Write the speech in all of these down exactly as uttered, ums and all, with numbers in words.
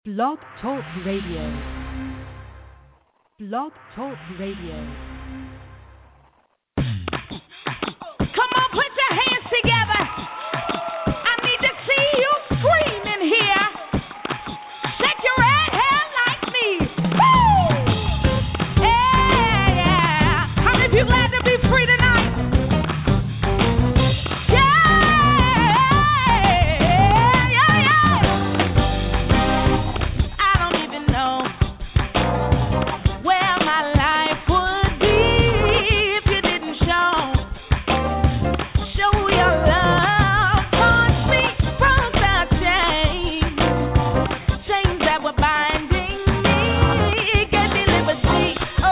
Blog Talk Radio. Blog Talk Radio. Come on, put your hands together. I need to see you screaming here. Shake your red hair like me. Woo! Yeah, yeah. How many people glad to be free tonight? Yeah, yeah, yeah. I don't even know where my life would be if you didn't show. Show your love towards me from the chains, chains that were binding me, gave me liberty. Oh,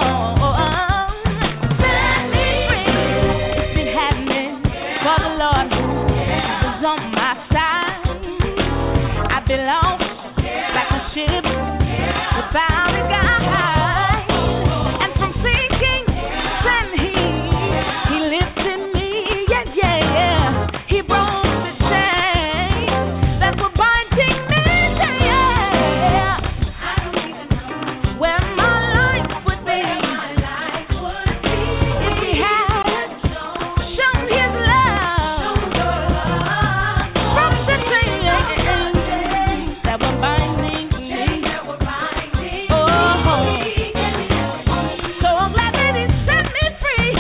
set me free. It's been happening for the Lord who is on my side. I belong like a ship without a guide, and from sinking, then he he lifted me. Yeah, yeah, yeah. He broke the chains that were binding me. Yeah, yeah. I don't even know where my life would be if he had shown his love from the chains that were binding me. Oh, so glad that he set me free.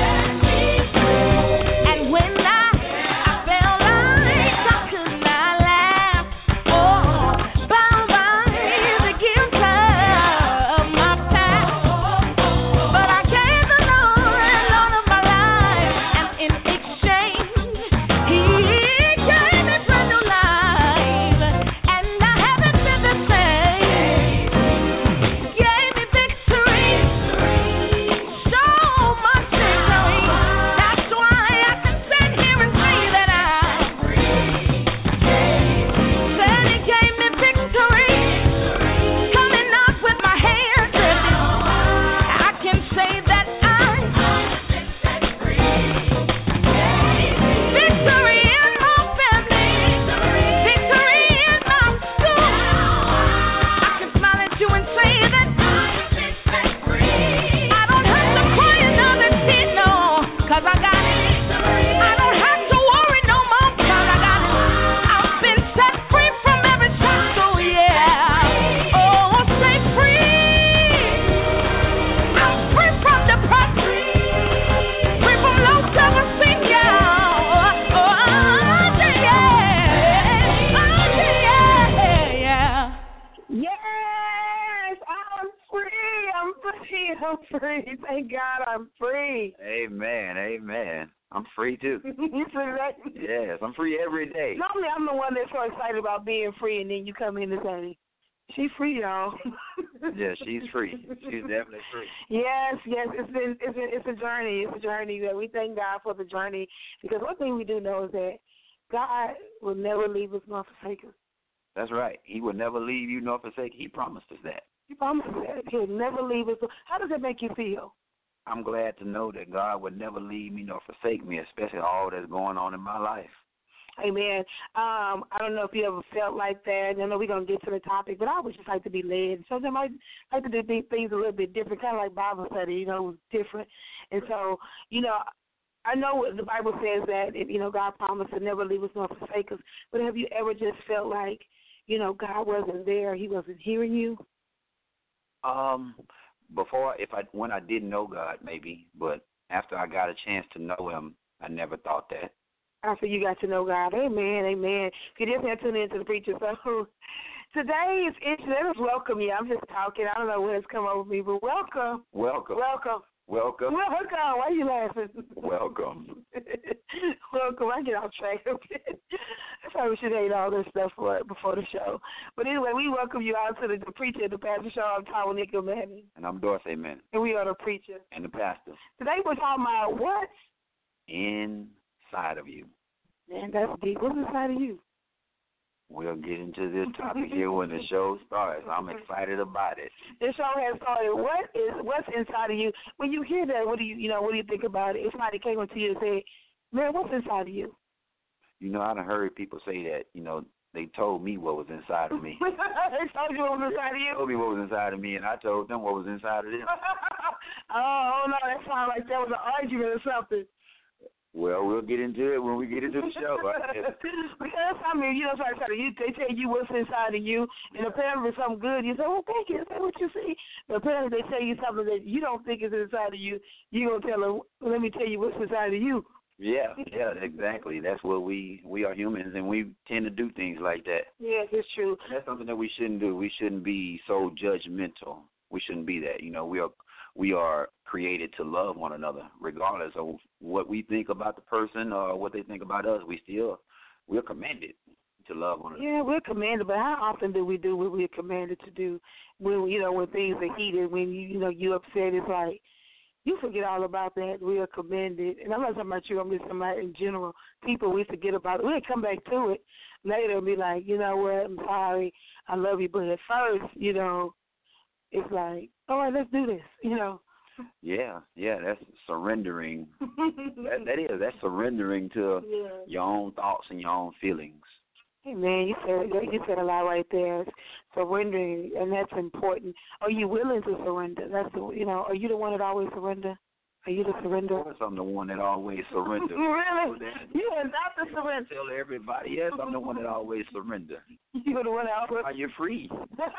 And when I, I felt like I could not laugh, oh, bound by the guilt of my past, but I gave the Lord Lord of my life, and in exchange, He gave me brand new life, and I haven't been the same. Gave me victory, so much victory. That's why I can stand here and say that I'm free. Said He gave me victory, coming up with my hands lifted. I can say that I've been set free. Victory in my family, victory in my soul. I can smile at you and say that I've been set free. I don't have to cry another tear, no, 'cause I got it. I don't have to worry no more, 'cause I got it. I've been set free from every shackle, yeah. Oh, set free. I'm free from depression, free from low self-esteem, yeah. Oh, oh, yeah. Oh, yeah. Yes, I'm free. I'm free. I'm free. Thank God I'm free. Amen, amen. I'm free too. You see that? Yes, I'm free every day. Normally, I'm the one that's so excited about being free, and then you come in and say, "She's free, y'all." Yeah, she's free. She's definitely free. Yes, yes. It's been, it's been, it's a journey. It's a journey that we thank God for the journey, because one thing we do know is that God will never leave us nor forsake us. That's right. He will never leave you nor forsake. He promised us that. He promises that He'll never leave us. How does that make you feel? I'm glad to know that God would never leave me nor forsake me, especially all that's going on in my life. Amen. Um, I don't know if you ever felt like that. I know we're going to get to the topic, but I would just like to be led. Sometimes I like to do these things a little bit different, kind of like Bible study, you know, it was different. And so, you know, I know the Bible says that, you know, God promised to never leave us nor forsake us, but have you ever just felt like, you know, God wasn't there, He wasn't hearing you? Um, before, if I when I didn't know God, maybe, but after I got a chance to know Him, I never thought that. After you got to know God. Amen, amen. If you just have tuned into the preacher, so today is interesting. Let us welcome you. I'm just talking. I don't know what has come over me, but welcome. Welcome. Welcome. Welcome. Welcome. Why are you laughing? Welcome. Welcome. I get off track a bit. I probably should have ate all this stuff for, before the show. But anyway, we welcome you out to the, the preacher, the pastor show. I'm Tyler Nickel Manning. And I'm Dorsey Man. And we are the preacher. And the pastor. Today we're talking about what's inside of you. Man, that's deep. What's inside of you? We'll get into this topic here when the show starts. I'm excited about it. The show has started. What is what's inside of you? When you hear that, what do you you know? What do you think about it? If somebody came up to you and said, "Man, what's inside of you?" You know, I done heard people say that. You know, They told me what was inside of me. They told you what was inside of you? They told me what was inside of me, and I told them what was inside of them. oh, no, that sounds like that was an argument or something. Well, we'll get into it when we get into the show. Because, I mean, you know, so I tell you, they tell you what's inside of you, and apparently it's something good. You say, well, thank you. That's what you see. But apparently they tell you something that you don't think is inside of you. You're going to tell them, well, let me tell you what's inside of you. Yeah, yeah, exactly. That's what we we are humans, and we tend to do things like that. Yes, it's true. That's something that we shouldn't do. We shouldn't be so judgmental. We shouldn't be that. You know, we are we are created to love one another, regardless of what we think about the person or what they think about us. We still we're commanded to love one another. Yeah, we're commanded, but how often do we do what we're commanded to do? When you know when things are heated, when you you know you upset, it's like. You forget all about that. We are commanded. And I'm not talking about you. I'm just talking about in general. People, we forget about it. We'll come back to it later and be like, you know what, I'm sorry. I love you. But at first, you know, it's like, all right, let's do this, you know. Yeah, yeah, that's surrendering. that, that is, that's surrendering to yeah. your own thoughts and your own feelings. Hey, man, you said, you said a lot right there. Surrendering, and that's important. Are you willing to surrender? That's the, you know, are you the one that always surrender? Are you the surrender? Of course, I'm the one that always surrender. Really? You are not the surrender. Tell everybody, yes, I'm the one that always surrender. You're the one that always. Are you free?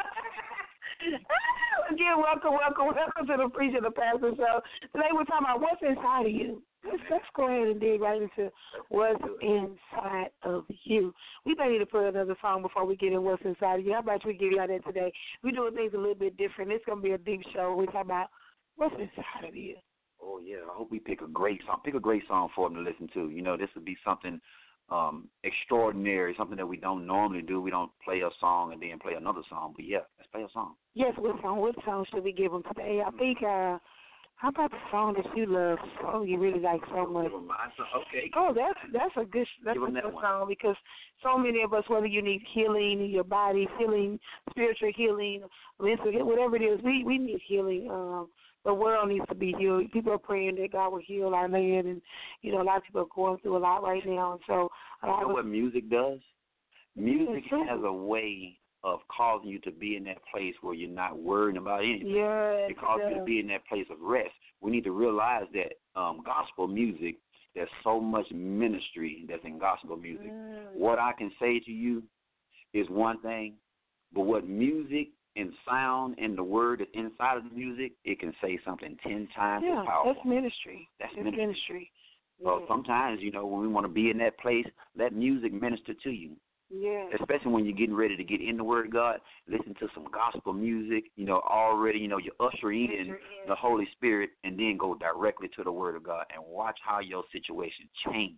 Again, welcome, welcome, welcome to the Preacher the Pastor Show. Today we're talking about what's inside of you. Let's, let's go ahead and dig right into what's inside of you. We may need to put another song before we get in what's inside of you. How about we give you all that today? We're doing things a little bit different. It's going to be a deep show. We're talking about what's inside of you. Oh, yeah. I hope we pick a great song. Pick a great song for them to listen to. You know, this would be something um, extraordinary, something that we don't normally do. We don't play a song and then play another song. But, yeah, let's play a song. Yes, what song? What song should we give them today? I think, uh, how about the song that you love so you really like so much? Okay. Oh, that's that's a good that's a good song because so many of us, whether you need healing in your body, healing, spiritual healing, mental, whatever it is, we we need healing. Um, the world needs to be healed. People are praying that God will heal our land, and you know a lot of people are going through a lot right now. And so, you know what music does? Music has a way of causing you to be in that place where you're not worrying about anything. Yes, it causes yes. you to be in that place of rest. We need to realize that um, gospel music, there's so much ministry that's in gospel music. Mm. What I can say to you is one thing, but what music and sound and the word that's inside of the music, it can say something ten times yeah, as powerful. That's ministry. That's it's ministry. ministry. So yeah. sometimes, you know, when we want to be in that place, let music minister to you. Yeah. Especially when you're getting ready to get in the Word of God, listen to some gospel music, you know, already, you know, you usher in, usher in the Holy Spirit and then go directly to the Word of God and watch how your situation change.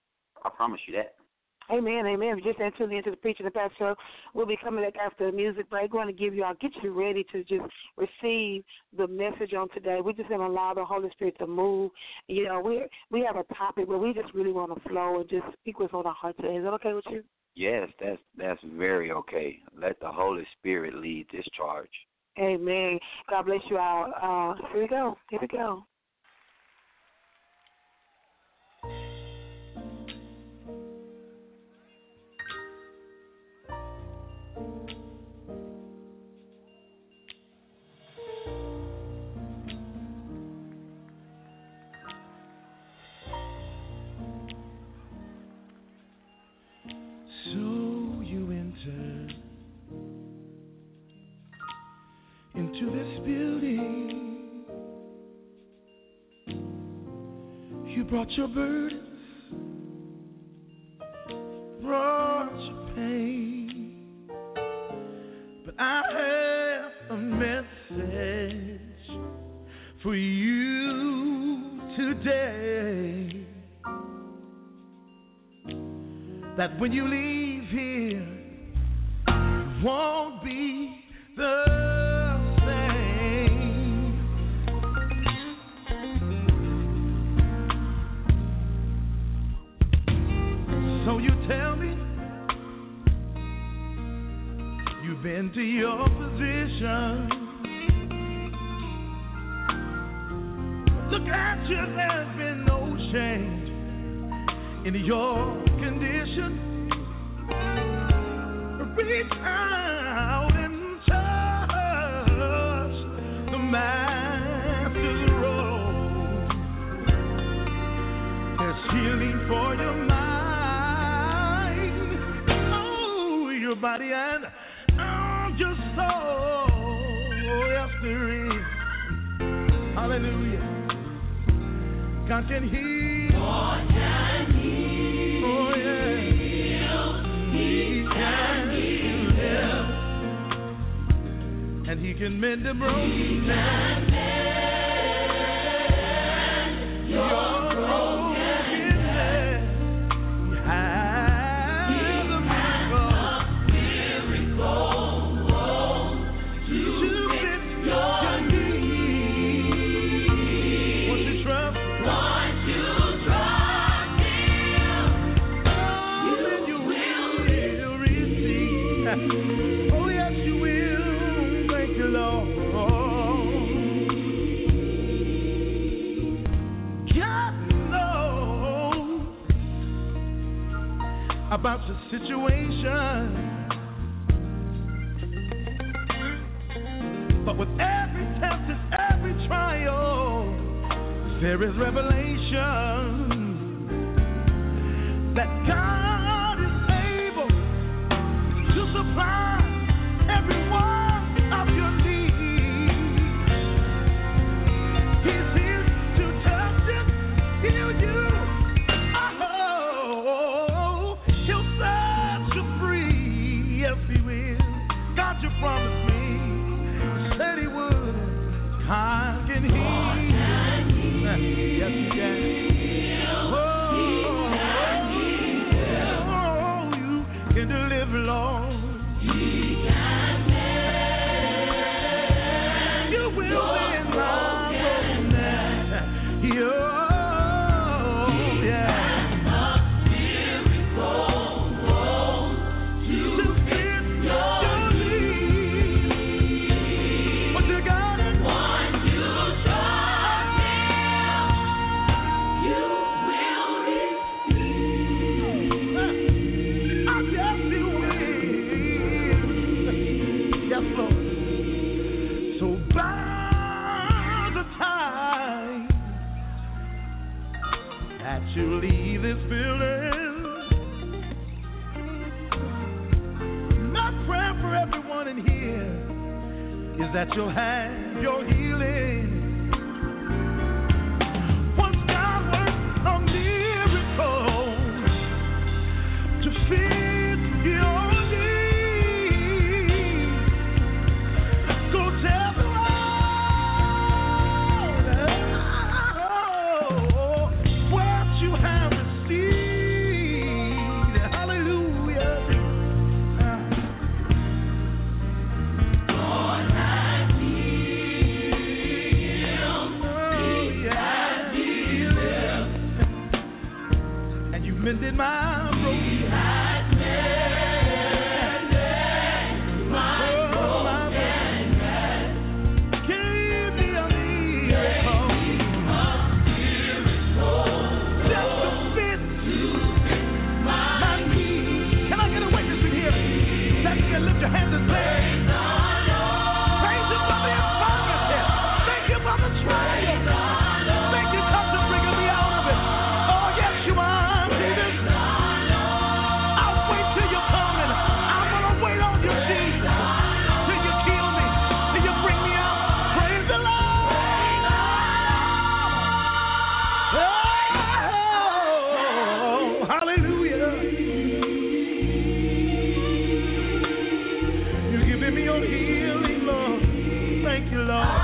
I promise you that. Amen, amen. We just entered into the Preacher the Pastor Show. We'll be coming back after the music break. We're going to give you, I'll get you ready to just receive the message on today. We're just going to allow the Holy Spirit to move. You know, we we have a topic where we just really want to flow and just speak what's on our heart today. Is that okay with you? Yes, that's that's very okay. Let the Holy Spirit lead this charge. Amen. God bless you all. Uh, here we go. Here we go. Into this building, you brought your burdens, brought your pain, but I have a message for you today, that when you leave here, you won't be the tell me you've been to your position. Look at you, there's been no change in your condition. reach out and touch the master's robe. There's healing for your mind, oh, your body and oh, your soul. Oh, yes, there is. Hallelujah. God can heal. God can heal. Oh, yeah. He can heal. And He can mend the broken. Man. Your brokenness. He has a miracle. To fit your need. Won't you trust? Once you trust Him, oh, then you will receive. Oh, yes, you will. Thank you, Lord. God knows about your situation. But with every test and every trial, there is revelation that God is able to supply every one of your needs. He's here to touch you, heal you. Oh, He'll set you free. Yes, He will. God, you promised me. Said He would. God can heal. Yes, He can. Oh, oh, you can deliver, Lord. You will mend my brokenness. Oh, yeah. To fit your need. What you got? Once you trust Him, you will receive. Oh, yes, you will. Yes, Lord. So by the time that you leave this building, my prayer for everyone in here is that you'll have your healing. Once God works a miracle to fit your needs, go tell the world what you have received. Hallelujah. God has healed. Oh, yeah. And you mended my broken. He has mended my brokenness. Give me a miracle. Just to fit my needs. Can I get a witness in here? That you can lift your hands and say, thank you for the infirmity. Thank you for the trial. Thank you, come to bring me out of it. Oh, yes, you are, Jesus. I'll wait till you're coming. I'm going to wait on you, Jesus. Till you kill me. Till you bring me out. Praise the Lord. Oh, hallelujah. You're giving me your healing, Lord. Thank you, Lord.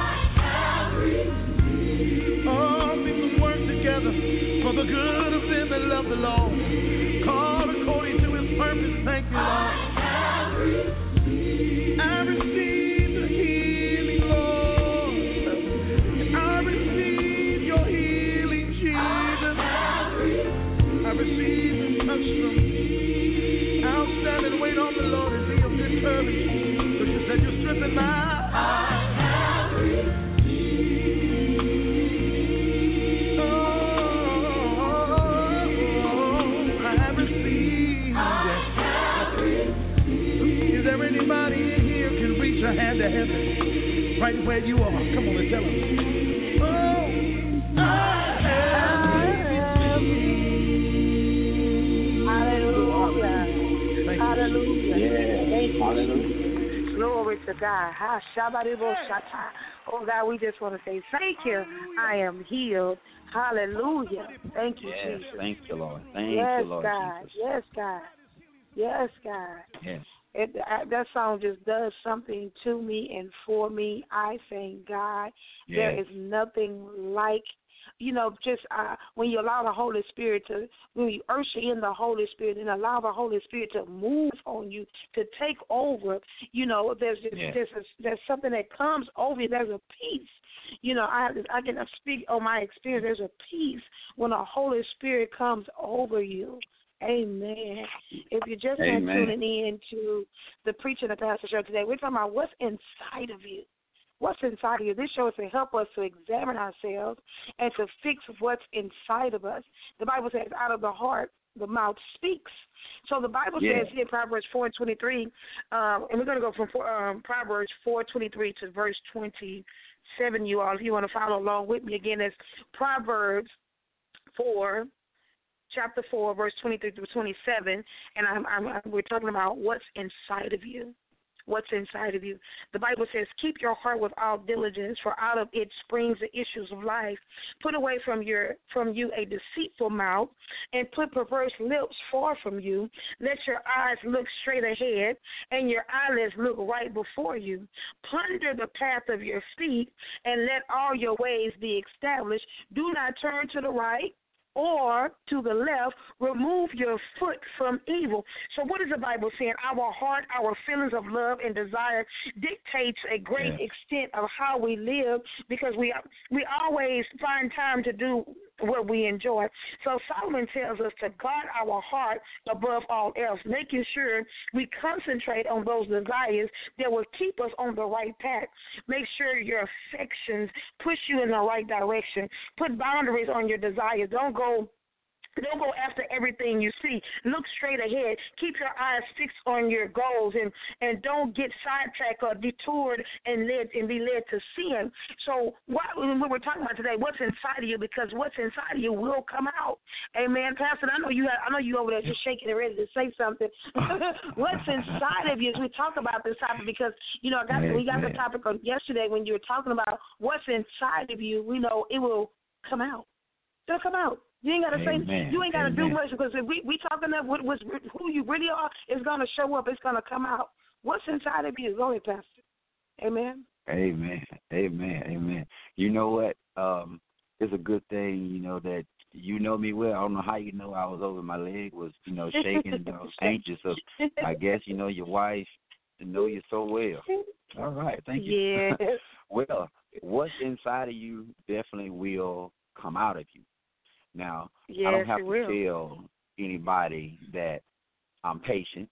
All things work together for the good of them that love the Lord. Called according to His purpose. Thank you, Lord. I receive the healing, Lord. I receive your healing, Jesus. I receive and touch them. I'll stand and wait on the Lord and be of good courage. But you said you strengthen my heart. Oh, I your hand to heaven, right where you are. Come on and tell them. Oh, I am. Hallelujah. Thank you. Hallelujah. Yeah. Thank you. Hallelujah. Glory to God. Ha, shabadibo shata. Oh, God, we just want to say thank you. I am healed. Hallelujah. Thank you, Yes. Jesus. Thank you, Lord. Thank Yes, you, Lord God. Jesus. Yes, God. Yes, God. Yes. It, I, that song just does something to me and for me. I thank God. Yes. There is nothing like, you know, just uh, when you allow the Holy Spirit to, when you usher in the Holy Spirit and allow the Holy Spirit to move on you, to take over, you know, there's just, Yes. there's, a, there's something that comes over you. There's a peace. You know, I I can speak on my experience. There's a peace when the Holy Spirit comes over you. Amen. If you're just not Amen. tuning in to the Preaching the Pastor show today, we're talking about what's inside of you. What's inside of you? This show is to help us to examine ourselves and to fix what's inside of us. The Bible says, out of the heart, the mouth speaks. So the Bible Yeah. says here in Proverbs four and twenty-three, um, and we're going to go from four, um, Proverbs four twenty-three to verse twenty-seven, you all, if you want to follow along with me. Again, it's Proverbs four, chapter four, verse twenty-three through twenty-seven, and I'm, I'm, we're talking about what's inside of you. What's inside of you. The Bible says, keep your heart with all diligence, for out of it springs the issues of life. Put away from your from you a deceitful mouth, and put perverse lips far from you. Let your eyes look straight ahead, and your eyelids look right before you. Ponder the path of your feet, and let all your ways be established. Do not turn to the right or to the left. Remove your foot from evil. So what is the Bible saying? Our heart, our feelings of love and desire dictates a great Yes. extent of how we live, because we we always find time to do what we enjoy. So Solomon tells us to guard our heart above all else, making sure we concentrate on those desires that will keep us on the right path. Make sure your affections push you in the right direction. Put boundaries on your desires. Don't go Don't go after everything you see. Look straight ahead. Keep your eyes fixed on your goals, and, and don't get sidetracked or detoured and led and be led to sin. So what, what we're talking about today, what's inside of you, because what's inside of you will come out. Amen, Pastor. I know you. Have, I know you over there just shaking and ready to say something. What's inside of you as we talk about this topic, because you know I got we got the topic on yesterday when you were talking about what's inside of you. We know it will come out. It'll come out. You ain't gotta Amen. say. You ain't gotta Amen. do much, because if we we talking about what was who you really are, it's gonna show up. It's gonna come out. What's inside of you is only Pastor. Amen. Amen. Amen. Amen. You know what? Um, it's a good thing, you know, that you know me well. I don't know how you know I was over my leg, was, you know, shaking and I was anxious. So I guess, you know, your wife to know you so well. All right. Thank you. Yes. Well, what's inside of you definitely will come out of you. Now, Yes, I don't have it to will. tell anybody that I'm patient.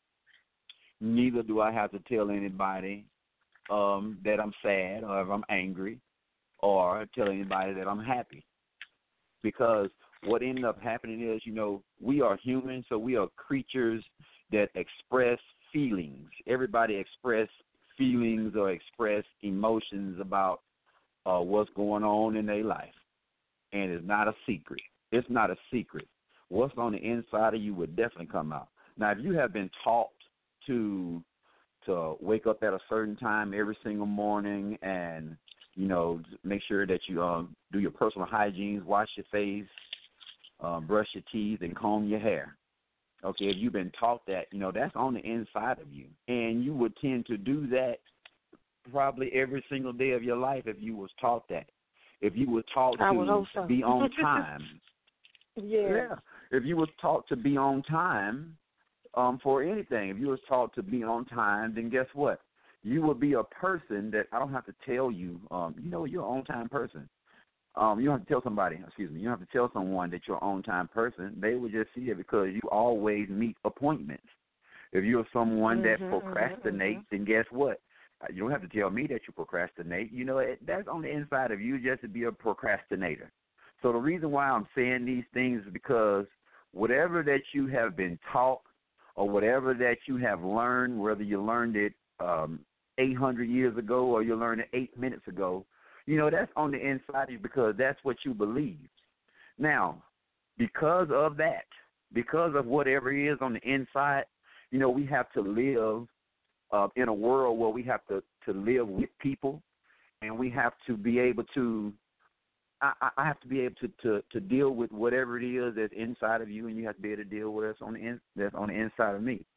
Neither do I have to tell anybody um, that I'm sad or if I'm angry, or tell anybody that I'm happy. Because what ended up happening is, you know, we are human, so we are creatures that express feelings. Everybody express feelings or express emotions about uh, what's going on in their life. And it's not a secret. It's not a secret. What's on the inside of you will definitely come out. Now, if you have been taught to to wake up at a certain time every single morning and, you know, make sure that you um, do your personal hygiene, wash your face, um, brush your teeth, and comb your hair. Okay, if you've been taught that, you know, that's on the inside of you. And you would tend to do that probably every single day of your life if you was taught that. If you were taught I would to hope so. be on time. Yeah. Yeah. If you was taught to be on time um, for anything, if you was taught to be on time, then guess what? You would be a person that I don't have to tell you, um, you know, you're an on-time person. Um, you don't have to tell somebody, excuse me, you don't have to tell someone that you're an on-time person. They would just see it because you always meet appointments. If you're someone that Mm-hmm, procrastinates, mm-hmm. then guess what? You don't have to tell me that you procrastinate. You know, it, that's on the inside of you just to be a procrastinator. So the reason why I'm saying these things is because whatever that you have been taught or whatever that you have learned, whether you learned it um, eight hundred years ago or you learned it eight minutes ago. You know, that's on the inside of you because that's what you believe. Now, because of that, because of whatever it is on the inside, you know, we have to live uh, in a world where we have to, to live with people, and we have to be able to, I, I have to be able to, to, to deal with whatever it is that's inside of you, and you have to be able to deal with what's on the in, that's on the inside of me.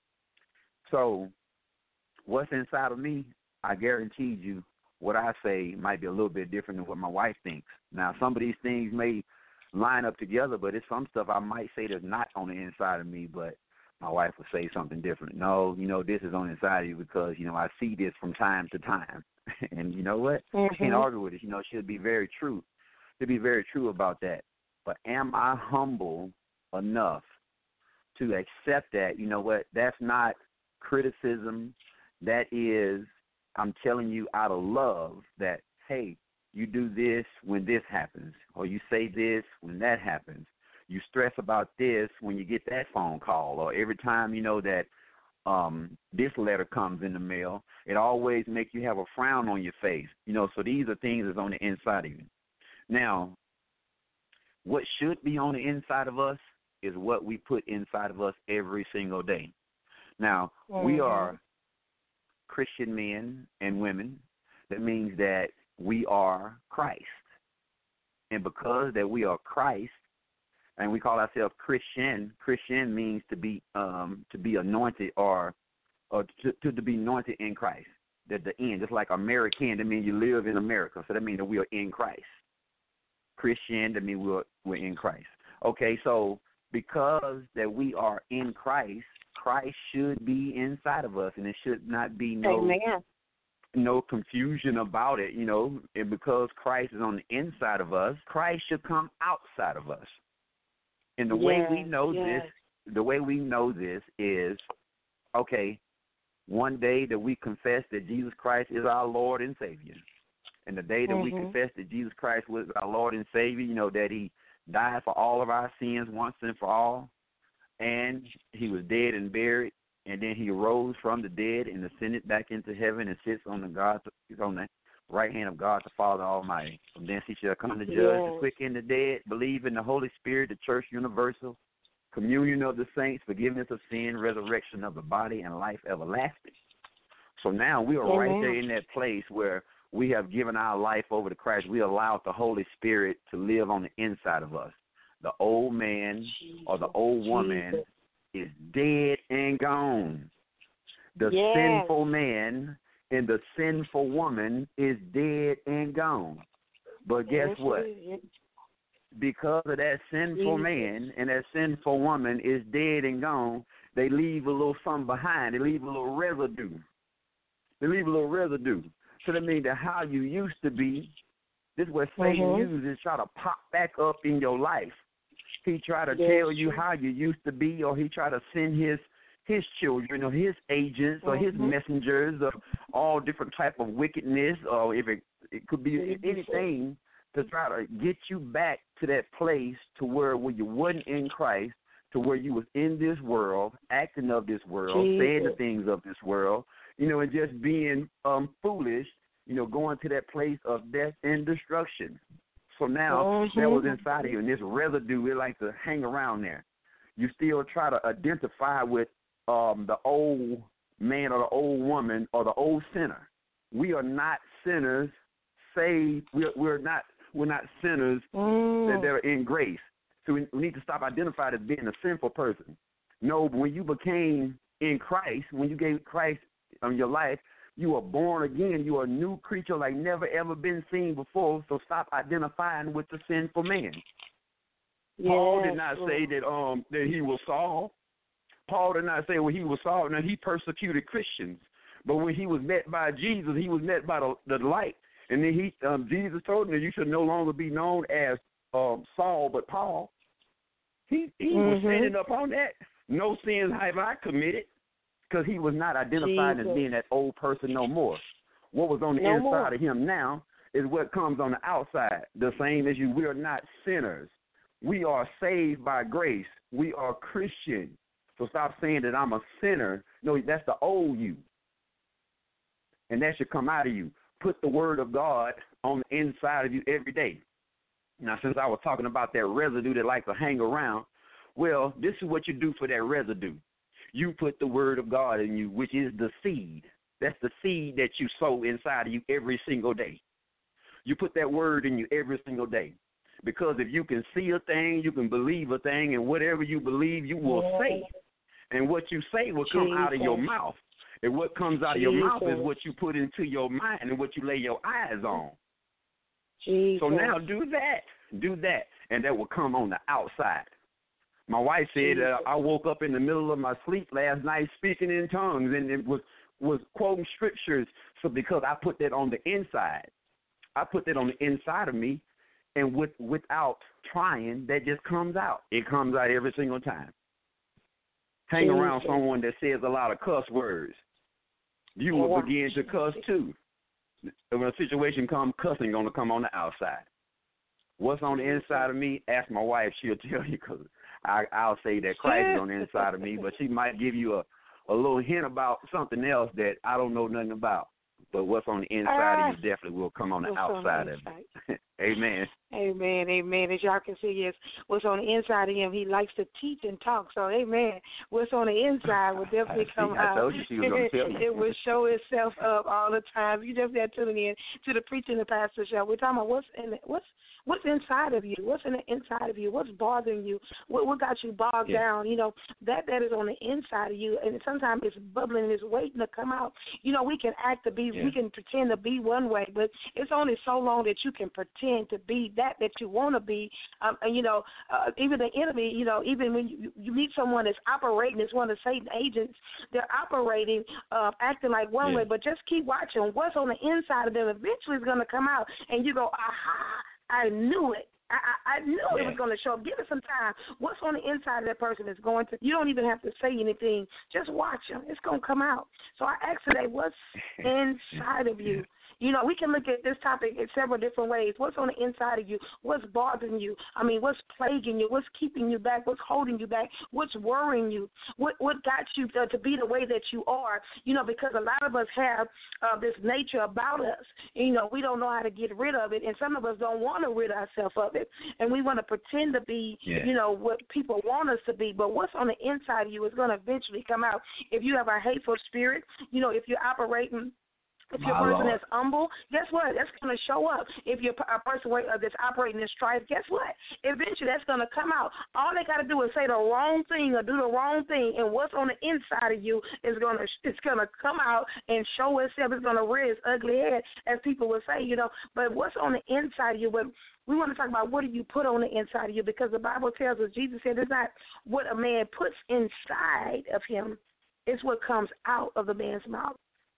So what's inside of me, I guarantee you, what I say might be a little bit different than what my wife thinks. Now, some of these things may line up together, but it's some stuff I might say that's not on the inside of me, but my wife would say something different. No, you know, this is on the inside of you because, you know, I see this from time to time. And you know what? Mm-hmm. I can't argue with it. You know, she'll be very true. She'll be very true about that. But am I humble enough to accept that, you know what, that's not criticism. That is, I'm telling you out of love that, hey, you do this when this happens, or you say this when that happens. You stress about this when you get that phone call, or every time you know that um, this letter comes in the mail, it always makes you have a frown on your face. You know, so these are things that's on the inside of you. Now, what should be on the inside of us is what we put inside of us every single day. Now, mm-hmm. we are Christian men and women. That means that we are Christ. And because that we are Christ, and we call ourselves Christian, Christian means to be um, to be anointed or or to, to, to be anointed in Christ. That the end, just like American, that means you live in America. So that means that we are in Christ. Christian, that means we're, we're in Christ. Okay, so because that we are in Christ, Christ should be inside of us, and it should not be no Amen. no confusion about it, you know. And because Christ is on the inside of us, Christ should come outside of us. And the yes, way we know yes. this, the way we know this is, okay, one day that we confess that Jesus Christ is our Lord and Savior, and the day that mm-hmm. we confess that Jesus Christ was our Lord and Savior, you know, that he died for all of our sins once and for all, and he was dead and buried, and then he arose from the dead and ascended back into heaven and sits on the God, on the right hand of God the Father Almighty. From thence he shall come to judge yes. the quick and the dead. Believe in the Holy Spirit, the church universal, communion of the saints, forgiveness of sin, resurrection of the body, and life everlasting. So now we are mm-hmm. right there in that place where we have given our life over to Christ. We allowed the Holy Spirit to live on the inside of us. The old man or the old woman is dead and gone. The yes. sinful man and the sinful woman is dead and gone. But guess yes, what? Because of that sinful man and that sinful woman is dead and gone, they leave a little something behind. They leave a little residue. They leave a little residue. So that means that how you used to be, this is what Satan mm-hmm. uses, try to pop back up in your life. He try to yes. tell you how you used to be, or he try to send his his children or his agents or mm-hmm. his messengers of all different type of wickedness, or if it, it could be anything to try to get you back to that place to where, where you wasn't in Christ, to where you was in this world, acting of this world, Jesus. saying the things of this world, you know, and just being um, foolish, you know, going to that place of death and destruction. So now mm-hmm. that was inside of you, and this residue, we like to hang around there. You still try to identify with um, the old man or the old woman or the old sinner. We are not sinners saved. We're, we're not we're not sinners mm. that, that are in grace. So we, we need to stop identifying as being a sinful person. No, but when you became in Christ, when you gave Christ um, your life, you are born again. You are a new creature like never ever been seen before. So stop identifying with the sinful man. Yes. Paul did not say that um that he was Saul. Paul did not say, well, he was Saul. Now, he persecuted Christians. But when he was met by Jesus, he was met by the, the light. And then he um, Jesus told him that you should no longer be known as um, Saul, but Paul. He he mm-hmm. was standing up on that. No sins have I committed. Because he was not identified Jesus. as being that old person no more. What was on the no inside more. of him now is what comes on the outside. The same as you. We are not sinners. We are saved by grace. We are Christian. So stop saying that I'm a sinner. No, that's the old you. and that should come out of you. Put the word of God on the inside of you every day. Now, since I was talking about that residue that likes to hang around, well, this is what you do for that residue. You put the word of God in you, which is the seed. That's the seed that you sow inside of you every single day. You put that word in you every single day. Because if you can see a thing, you can believe a thing, and whatever you believe, you will say. And what you say will come Jesus. out of your mouth. And what comes out Jesus. of your mouth is what you put into your mind and what you lay your eyes on. Jesus. So now do that. Do that. And that will come on the outside. My wife said uh, I woke up in the middle of my sleep last night speaking in tongues, and it was, was quoting scriptures. So because I put that on the inside. I put that on the inside of me. And with, without trying, that just comes out. It comes out every single time. Hang Jesus. around someone that says a lot of cuss words. You will Yeah. begin to cuss too. And when a situation comes, cussing going to come on the outside. What's on the inside of me? Ask my wife. She'll tell you, because I'll say that Christ is on the inside of me, but she might give you a, a little hint about something else that I don't know nothing about. But what's on the inside Ah. of you definitely will come on the What's on the outside of you. Amen. Amen, amen. As y'all can see, yes, what's on the inside of him, he likes to teach and talk. So, amen. What's on the inside will definitely I come see. I out. told you she was gonna tell you. It will show itself up all the time. You just got tuning in to the Preaching the Pastor show. We're talking about what's in the, what's what's inside of you. What's in the inside of you? What's bothering you? What what got you bogged Yeah. down? You know, that that is on the inside of you, and sometimes it's bubbling, it's waiting to come out. You know, we can act to be, Yeah. we can pretend to be one way, but it's only so long that you can pretend to be that that you want to be. Um, and, you know, uh, even the enemy, you know, even when you, you meet someone that's operating as one of Satan's agents, they're operating, uh, acting like one Yeah. way, but just keep watching. What's on the inside of them eventually is going to come out, and you go, aha, I knew it. I, I, I knew Yeah. it was going to show up. Give it some time. What's on the inside of that person is going to, you don't even have to say anything. Just watch them. It's going to come out. So I asked today, what's inside of you? You know, we can look at this topic in several different ways. What's on the inside of you? What's bothering you? I mean, what's plaguing you? What's keeping you back? What's holding you back? What's worrying you? What what got you to, to be the way that you are? You know, because a lot of us have uh, this nature about us. You know, we don't know how to get rid of it, and some of us don't want to rid ourselves of it, and we want to pretend to be, Yeah. you know, what people want us to be. But what's on the inside of you is going to eventually come out. If you have a hateful spirit, you know, if you're operating. If you're a My person Lord. that's humble, guess what? That's going to show up. If you're a person that's operating in strife, guess what? Eventually that's going to come out. All they got to do is say the wrong thing or do the wrong thing, and what's on the inside of you is going to it's going to come out and show itself. It's going to rear its ugly head, as people would say, you know. But what's on the inside of you? But we want to talk about what do you put on the inside of you, because the Bible tells us, Jesus said, it's not what a man puts inside of him, it's what comes out of the man's mouth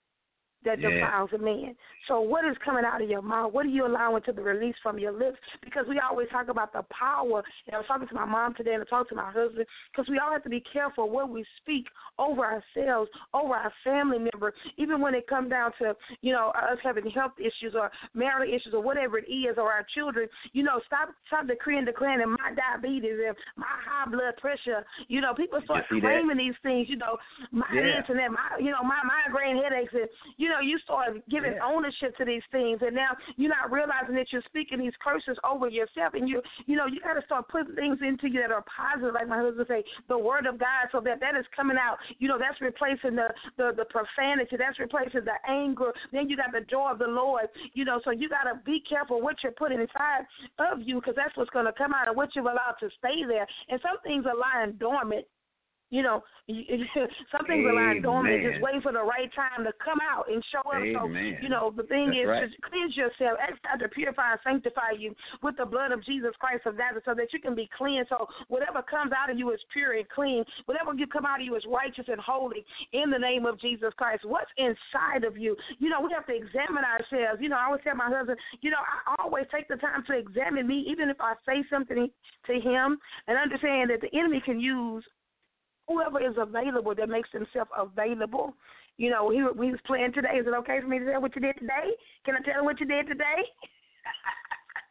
that Yeah. defiles a man. So what is coming out of your mouth? What are you allowing to be released from your lips? Because we always talk about the power. And I was talking to my mom today, and I talked to my husband, because we all have to be careful what we speak over ourselves, over our family member, even when it comes down to, you know, us having health issues or marital issues or whatever it is, or our children. You know, stop stop decreeing, declaring my diabetes and my high blood pressure. You know, people start You see that? claiming these things, you know, my Yeah. this and that, my, you know, my migraine headaches, and, you know, you start giving Yeah. ownership to these things, and now you're not realizing that you're speaking these curses over yourself, and you, you know, you got to start putting things into you that are positive, like my husband say, the word of God, so that that is coming out. You know, that's replacing the, the, the profanity, that's replacing the anger. Then you got the joy of the Lord, you know, so you got to be careful what you're putting inside of you, because that's what's going to come out of what you've allowed to stay there. And some things are lying dormant. You know, some things are lying dormant, just waiting for the right time to come out and show up. Amen. So, you know, the thing That's is right. to cleanse yourself, ask God to purify and sanctify you with the blood of Jesus Christ of Nazareth, so that you can be clean. So whatever comes out of you is pure and clean. Whatever you come out of you is righteous and holy in the name of Jesus Christ. What's inside of you? You know, we have to examine ourselves. You know, I always tell my husband, you know, I always take the time to examine me, even if I say something to him, and understand that the enemy can use whoever is available that makes himself available. You know, he, we was playing today. Is it okay for me to tell what you did today? Can I tell him what you did today?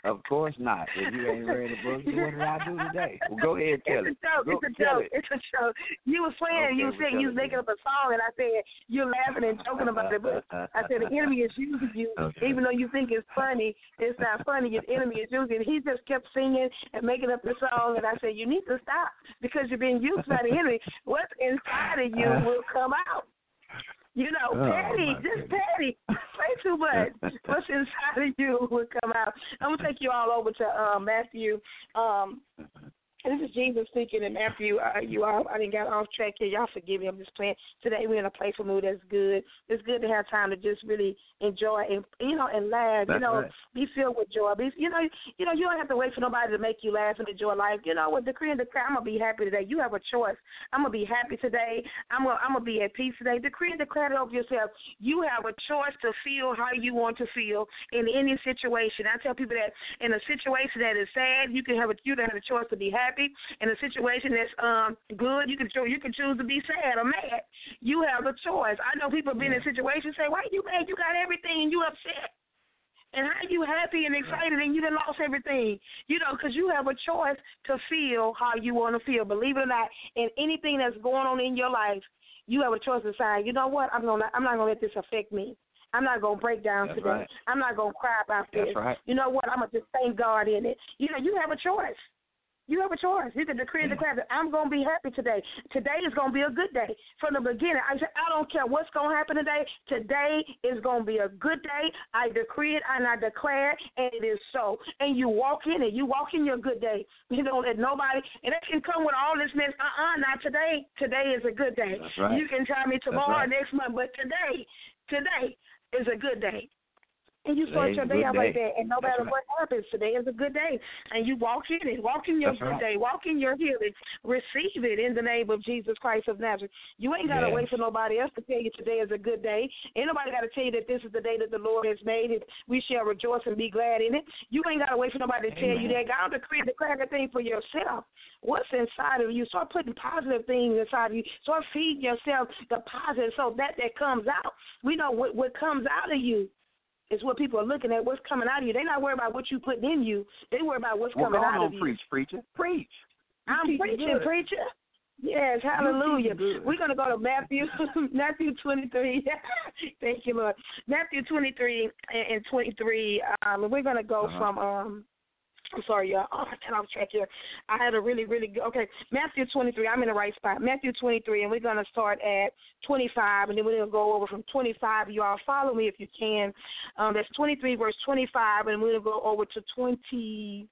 Of course not. If you ain't read the book, so what did I do today? Well, go ahead, tell it's it. a joke. Go, it's a tell joke. it. It's a joke. You were playing. Okay, you well, said you was tell it making then. up a song, and I said you're laughing and joking about it. But I said the enemy is using you, Okay. even though you think it's funny. It's not funny. Your enemy is using it. He just kept singing and making up the song, and I said you need to stop because you're being used by the enemy. What's inside of you will come out. You know, Oh, petty, my just goodness. petty. Play too much. What's inside of you will come out. I'm gonna take you all over to uh, Matthew. Um, this is Jesus speaking, and Matthew, uh, you all, I didn't get off track here. Y'all forgive me. I'm just playing. Today we're in a playful mood. That's good. It's good to have time to just really enjoy and you know and laugh. That's you know, right. be filled with joy. Be, you know, you know, you don't have to wait for nobody to make you laugh and enjoy life. You know, with decree and declare, I'm gonna be happy today. You have a choice. I'm gonna be happy today. I'm gonna, I'm gonna be at peace today. Decree and declare it over yourself. You have a choice to feel how you want to feel in any situation. I tell people that in a situation that is sad, you can have a you can have a choice to be happy. In a situation that's um good, you can choose you can choose to be sad or mad. You have a choice. I know people have been in situations say, "Why you mad? You got everything and you upset." And how you happy and excited and you done lost everything? You know, because you have a choice to feel how you want to feel. Believe it or not, in anything that's going on in your life, you have a choice to decide, you know what, I'm gonna I'm not gonna let this affect me. I'm not gonna break down That's today. right. I'm not gonna cry about That's this. right. You know what? I'm gonna just thank God in it. You know, you have a choice. You have a choice. You can decree and declare that I'm going to be happy today. Today is going to be a good day. From the beginning, I said, I don't care what's going to happen today. Today is going to be a good day. I decree it and I declare it, and it is so. And you walk in it. You walk in your good day. You don't let nobody, and that can come with all this mess. Uh-uh, not today. Today is a good day. That's right. You can try me tomorrow, right. next month, but today, today is a good day. And you start Today's your a day good out day. like that, and no That's matter right. what happens, today is a good day. And you walk in it, walk in your That's good right. day, walk in your healing, receive it in the name of Jesus Christ of Nazareth. You ain't got to Yes. wait for nobody else to tell you today is a good day. Ain't nobody got to tell you that this is the day that the Lord has made, and we shall rejoice and be glad in it. You ain't got to wait for nobody to tell you that. God decree and declare that thing for yourself. What's inside of you? Start putting positive things inside of you. Start feeding yourself the positive so that that comes out. We know what, what comes out of you. It's what people are looking at, what's coming out of you. They're not worried about what you put in you. They worry about what's Well, coming go out on, of you. preach, preacher. Preach. You I'm teaching preaching, good. preacher. Yes, hallelujah. teaching good. We're going to go to Matthew Matthew twenty-three. Thank you, Lord. Matthew twenty-three and twenty-three. Um, and we're going to go Uh-huh. from, um, I'm sorry, y'all. Oh, I got off track here. I had a really, really good, okay, Matthew twenty-three. I'm in the right spot. Matthew twenty-three, and we're going to start at twenty-five, and then we're going to go over from twenty-five. You all follow me if you can. Um, that's twenty-three, verse twenty-five, and we're going to go over to twenty.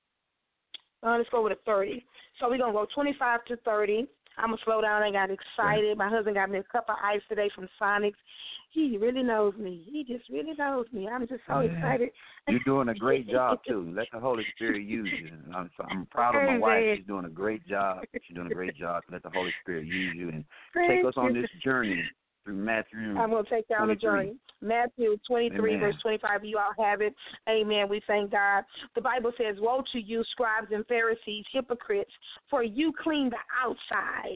Uh, let's go over to thirty. So we're going to go twenty-five to thirty. I'm going to slow down. I got excited. My husband got me a cup of ice today from Sonics. He really knows me. He just really knows me. I'm just so Yeah. excited. You're doing a great job, too. Let the Holy Spirit use you. And I'm, I'm proud of my Amen. wife. She's doing a great job. She's doing a great job. Let the Holy Spirit use you and Thank take us on you. this journey through Matthew. I'm going to take you on a twenty-three. journey. Matthew twenty-three, Amen. verse twenty-five. You all have it. Amen. We thank God. The Bible says, woe to you, scribes and Pharisees, hypocrites, for you clean the outside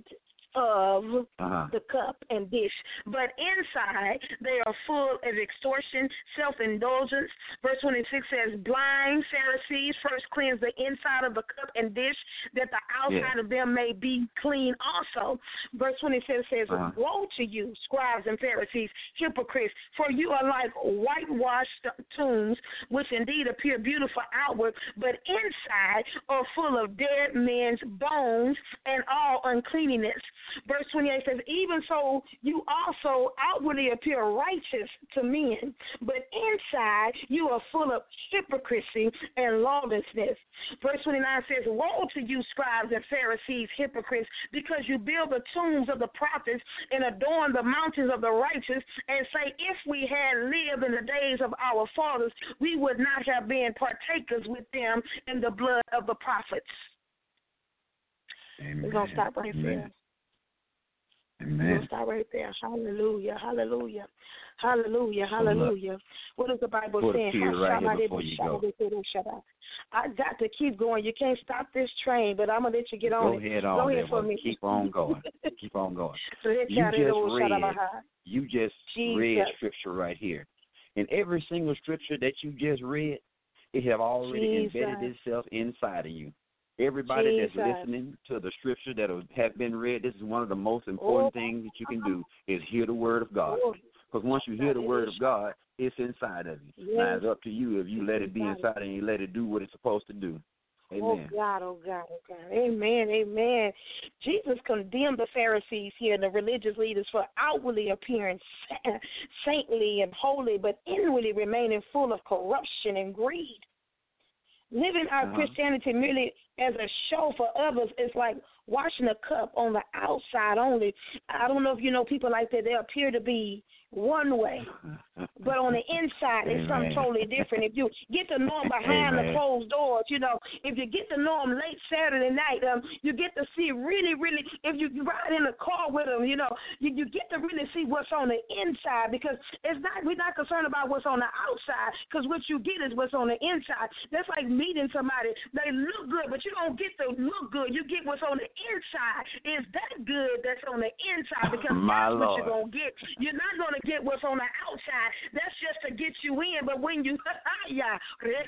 of Uh-huh. the cup and dish, but inside they are full of extortion, self-indulgence. Verse twenty-six says, blind Pharisees, first cleanse the inside of the cup and dish, that the outside Yeah. of them may be clean also. Verse twenty-six says, Uh-huh. woe to you, scribes and Pharisees, hypocrites, for you are like whitewashed tombs, which indeed appear beautiful outward, but inside are full of dead men's bones and all uncleanness. Verse twenty-eight says, even so you also outwardly appear righteous to men, but inside you are full of hypocrisy and lawlessness. Verse twenty-nine says, woe to you, scribes and Pharisees, hypocrites, because you build the tombs of the prophets and adorn the mountains of the righteous, and say, if we had lived in the days of our fathers, we would not have been partakers with them in the blood of the prophets. Amen. We're going to stop right Amen. there. We're going Amen. to stop right there. Hallelujah, hallelujah, hallelujah, hallelujah. What is the Bible Put a saying? period right here before you go. I got to keep going. You can't stop this train, but I'm going to let you get on Go it. ahead on Go ahead there. for Well, me. keep on going. Keep on going. So let's You shout it just over, shout out read. behind. You just Jesus. read scripture right here. And every single scripture that you just read, It have already Jesus. embedded itself inside of you. Everybody Jesus. that's listening to the scripture that have been read, this is one of the most important Oh. things that you can do is hear the word of God. Oh. Because once you hear the word of God, it's inside of you. Yes. Now, it's up to you if you let it be inside and you let it do what it's supposed to do. Amen. Oh, God, oh, God, oh, God. Amen, amen. Jesus condemned the Pharisees here and the religious leaders for outwardly appearing saintly and holy, but inwardly remaining full of corruption and greed. Living our Uh-huh. Christianity merely as a show for others is like washing a cup on the outside only. I don't know if you know people like that. They appear to be one way, but on the inside it's something totally different. If you get to know them behind Amen. the closed doors, you know, if you get to know them late Saturday night, um, you get to see really, really, if you ride in a car with them, you know, you, you get to really see what's on the inside, because it's not, we're not concerned about what's on the outside, because what you get is what's on the inside. That's like meeting somebody. They look good, but you don't get to look good. You get what's on the inside. Is that good that's on the inside? Because My that's Lord. what you're going to get. You're not going to get what's on the outside. That's just to get you in. But when you, yeah,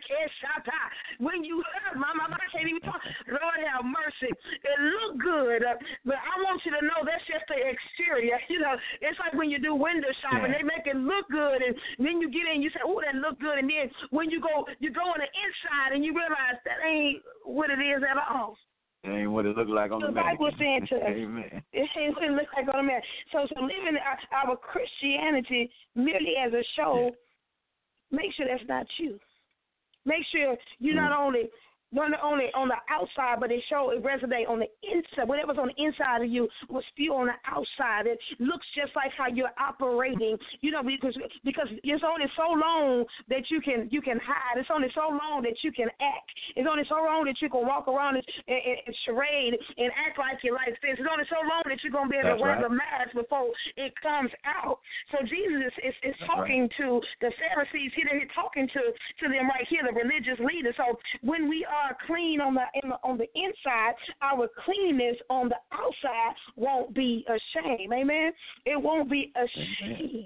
when you, my, my, I can't even talk. Lord have mercy. It look good, uh, but I want you to know that's just the exterior. You know, it's like when you do window shopping, Yeah. they make it look good, and then you get in, you say, oh, that look good, and then when you go, you go on the inside, and you realize that ain't what it is at all. That ain't what it look like on the, The the Bible saying to us, Amen. it ain't what it looks like on the man. So, so living our, our Christianity merely as a show, make sure that's not you. Make sure you not only not only on the outside, but it show it resonate on the inside. Whatever's on the inside of you will spew on the outside. It looks just like how you're operating, you know, because because it's only so long that you can you can hide. It's only so long that you can act. It's only so long that you can walk around and, and, and charade and act like you like this. It's only so long that you're gonna be able That's to wear right. the mask before it comes out. So Jesus is, is, is talking to the Pharisees here. He's talking to, to them right here, the religious leaders. So when we are clean on the, in the on the inside, our cleanness on the outside won't be a shame. Amen. It won't be a shame.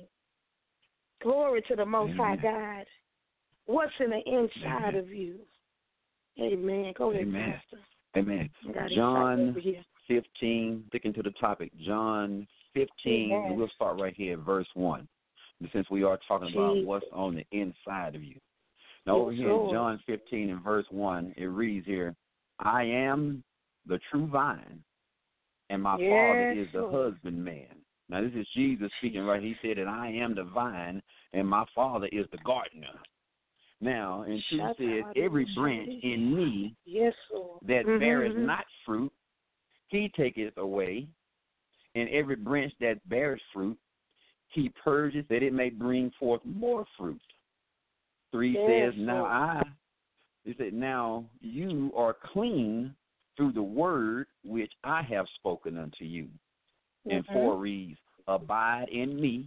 Glory to the Most High God. What's in the inside Amen. of you? Amen. Go ahead, Amen. Pastor. Amen. Got it John over here. fifteen, sticking to the topic, John fifteen, Amen. and we'll start right here at verse one, since we are talking about Jesus. what's on the inside of you. Now, over Yes, here in Lord. John fifteen and verse one, it reads here, I am the true vine, and my Yes, Father is the Lord. husbandman. Now, this is Jesus speaking, right? He said that I am the vine, and my Father is the gardener. Now, and two Shut says, up. every branch in me Yes, Lord. that Mhm, beareth mhm. not fruit, he taketh away, and every branch that bears fruit, he purges that it may bring forth more fruit. Three Yes, says, now Lord. I, he said, now you are clean through the word which I have spoken unto you. And Mhm. four reads, abide in me,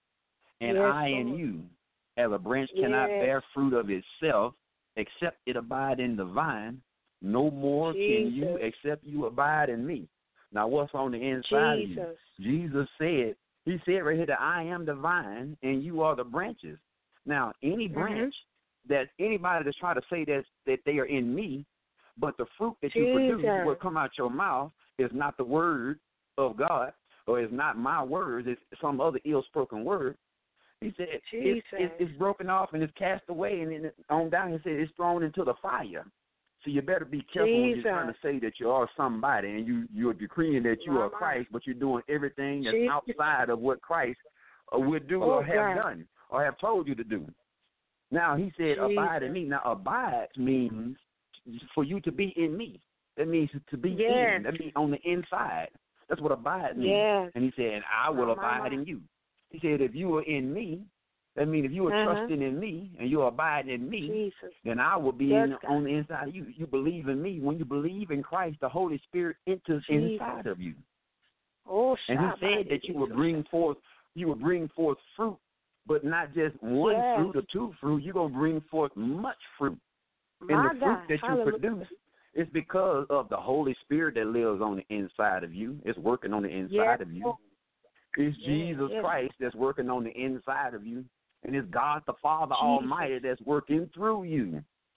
and Yes, I in Lord. you. As a branch cannot Yes. bear fruit of itself, except it abide in the vine, no more can you Jesus. except you abide in me. Now, what's on the inside of you? Jesus. Jesus said, he said right here that I am the vine, and you are the branches. Now, any branch that anybody that's trying to say that, that they are in me, but the fruit that you produce Jesus. will come out your mouth is not the word of God, or it's not my words, it's some other ill-spoken word. He said it's, it's, Jesus. it's broken off and it's cast away, and then on down he said it's thrown into the fire. So you better be careful when you're trying to Jesus. say that you are somebody and you, you're decreeing that you are Mama. Christ, but you're doing everything that's Jesus. outside of what Christ uh, would do Oh, or have God. done or have told you to do. Now, he said, abide in me. Now, abide means for you to be in me. That means to be Yes. in. That means on the inside. That's what abide means. Yes. And he said, and I will My, abide my. in you. He said, if you are in me, that means if you are Uh-huh. trusting in me and you are abiding in me, Jesus. then I will be Yes, in, God. on the inside of you. You believe in me. When you believe in Christ, the Holy Spirit enters Jesus. inside of you. Oh, And he Shabbat. said that you will bring forth, you will bring forth fruit, but not just one Yes. fruit or two fruit. You're gonna bring forth much fruit. My And the fruit God. that you Hallelujah. produce is because of the Holy Spirit that lives on the inside of you. It's working on the inside Yes. of you. It's Yes, Jesus yes. Christ that's working on the inside of you, and it's God the Father Jesus. Almighty that's working through you.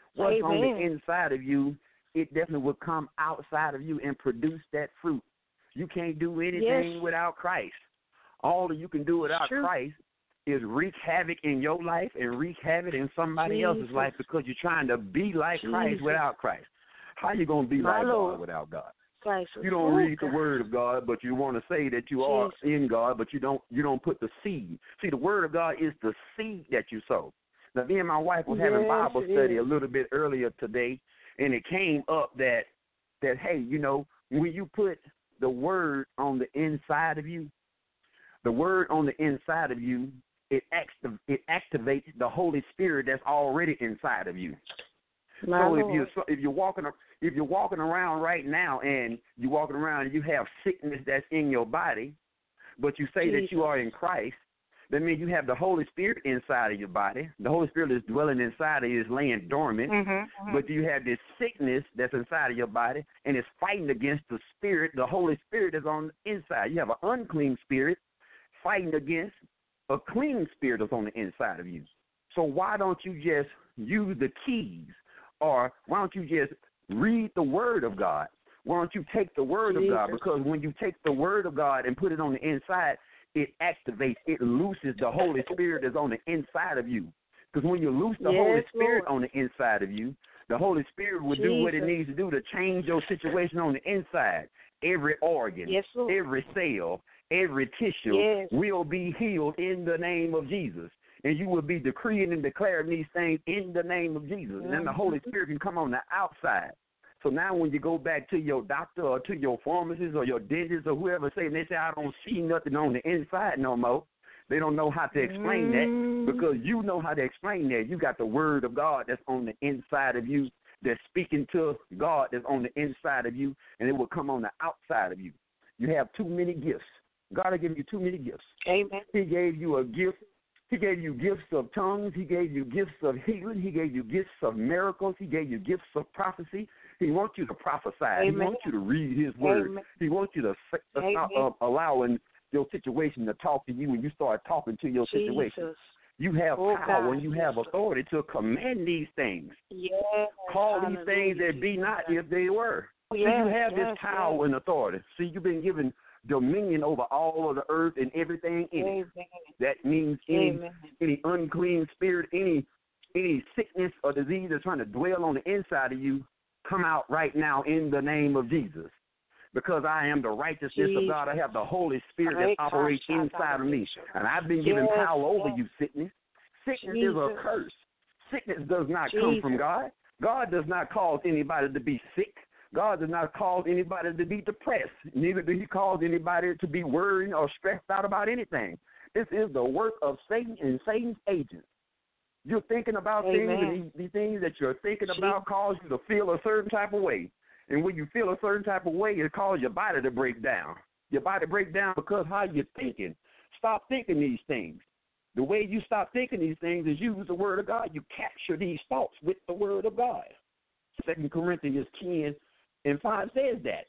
what's Amen. on the inside of you, it definitely will come outside of you and produce that fruit. You can't do anything Yes. without Christ. All that you can do without True. Christ is wreak havoc in your life and wreak havoc in somebody Jesus. else's life because you're trying to be like Christ Jesus. without Christ. How you going to be My like Lord. God without God? Christ. You don't Ooh, read the God. word of God, but you want to say that you are Jesus. in God, but you don't you don't put the seed. See, the word of God is the seed that you sow. Now, me and my wife was having Yes, Bible it study is. a little bit earlier today, and it came up that that hey, you know, when you put the word on the inside of you, the word on the inside of you, it activ- it activates the Holy Spirit that's already inside of you. My so if Lord. you so if you're walking if you're walking around right now and you're walking around and you have sickness that's in your body, but you say that you Jesus. are in Christ, that means you have the Holy Spirit inside of your body. The Holy Spirit is dwelling inside of you, is laying dormant. Mm-hmm, mm-hmm. But you have this sickness that's inside of your body and it's fighting against the Spirit. The Holy Spirit is on the inside. You have an unclean spirit fighting against a clean spirit that's on the inside of you. So why don't you just use the keys, or why don't you just read the Word of God? Why don't you take the Word Jesus. of God? Because when you take the Word of God and put it on the inside, it activates, it looses the Holy Spirit that's on the inside of you. Because when you loose the Yes, Holy Spirit Lord. on the inside of you, the Holy Spirit will do what it Jesus. needs to do to change your situation on the inside. Every organ, Yes, Lord. every cell, every tissue Yes. will be healed in the name of Jesus. And you will be decreeing and declaring these things in the name of Jesus. And then the Holy Spirit can come on the outside. So now when you go back to your doctor or to your pharmacist or your dentist or whoever say, they say, I don't see nothing on the inside no more. They don't know how to explain Mm. that because you know how to explain that. You got the word of God that's on the inside of you, that's speaking to God that's on the inside of you, and it will come on the outside of you. You have too many gifts. God will give you too many gifts. Amen. He gave you a gift. He gave you gifts of tongues. He gave you gifts of healing. He gave you gifts of miracles. He gave you gifts of prophecy. He wants you to prophesy. Amen. He wants you to read his word. Amen. He wants you to s- uh, Amen. uh, allowing your situation to talk to you when you start talking to your situation. Jesus. You have Oh, power God. and you have authority to command these things. Yes. Call these Hallelujah, things that be Jesus. not if they were. So Yes, you have yes, this power yes. and authority. See, you've been given dominion over all of the earth and everything in it. Amen. That means any Amen. any unclean spirit, any any sickness or disease that's trying to dwell on the inside of you, come out right now in the name of Jesus. Because I am the righteousness of God. I have the Holy Spirit that operates inside of me. And I've been given Yes, power over yes. you, sickness. Sickness is a Jesus. curse. Sickness does not come from Jesus. God. God does not cause anybody to be sick. God does not cause anybody to be depressed. Neither do he cause anybody to be worried or stressed out about anything. This is the work of Satan and Satan's agents. You're thinking about Amen. things, and these, these things that you're thinking about cause you to feel a certain type of way. And when you feel a certain type of way, it causes your body to break down. Your body breaks down because how you're thinking. Stop thinking these things. The way you stop thinking these things is use the word of God. You capture these thoughts with the word of God. Second Corinthians ten and five says that.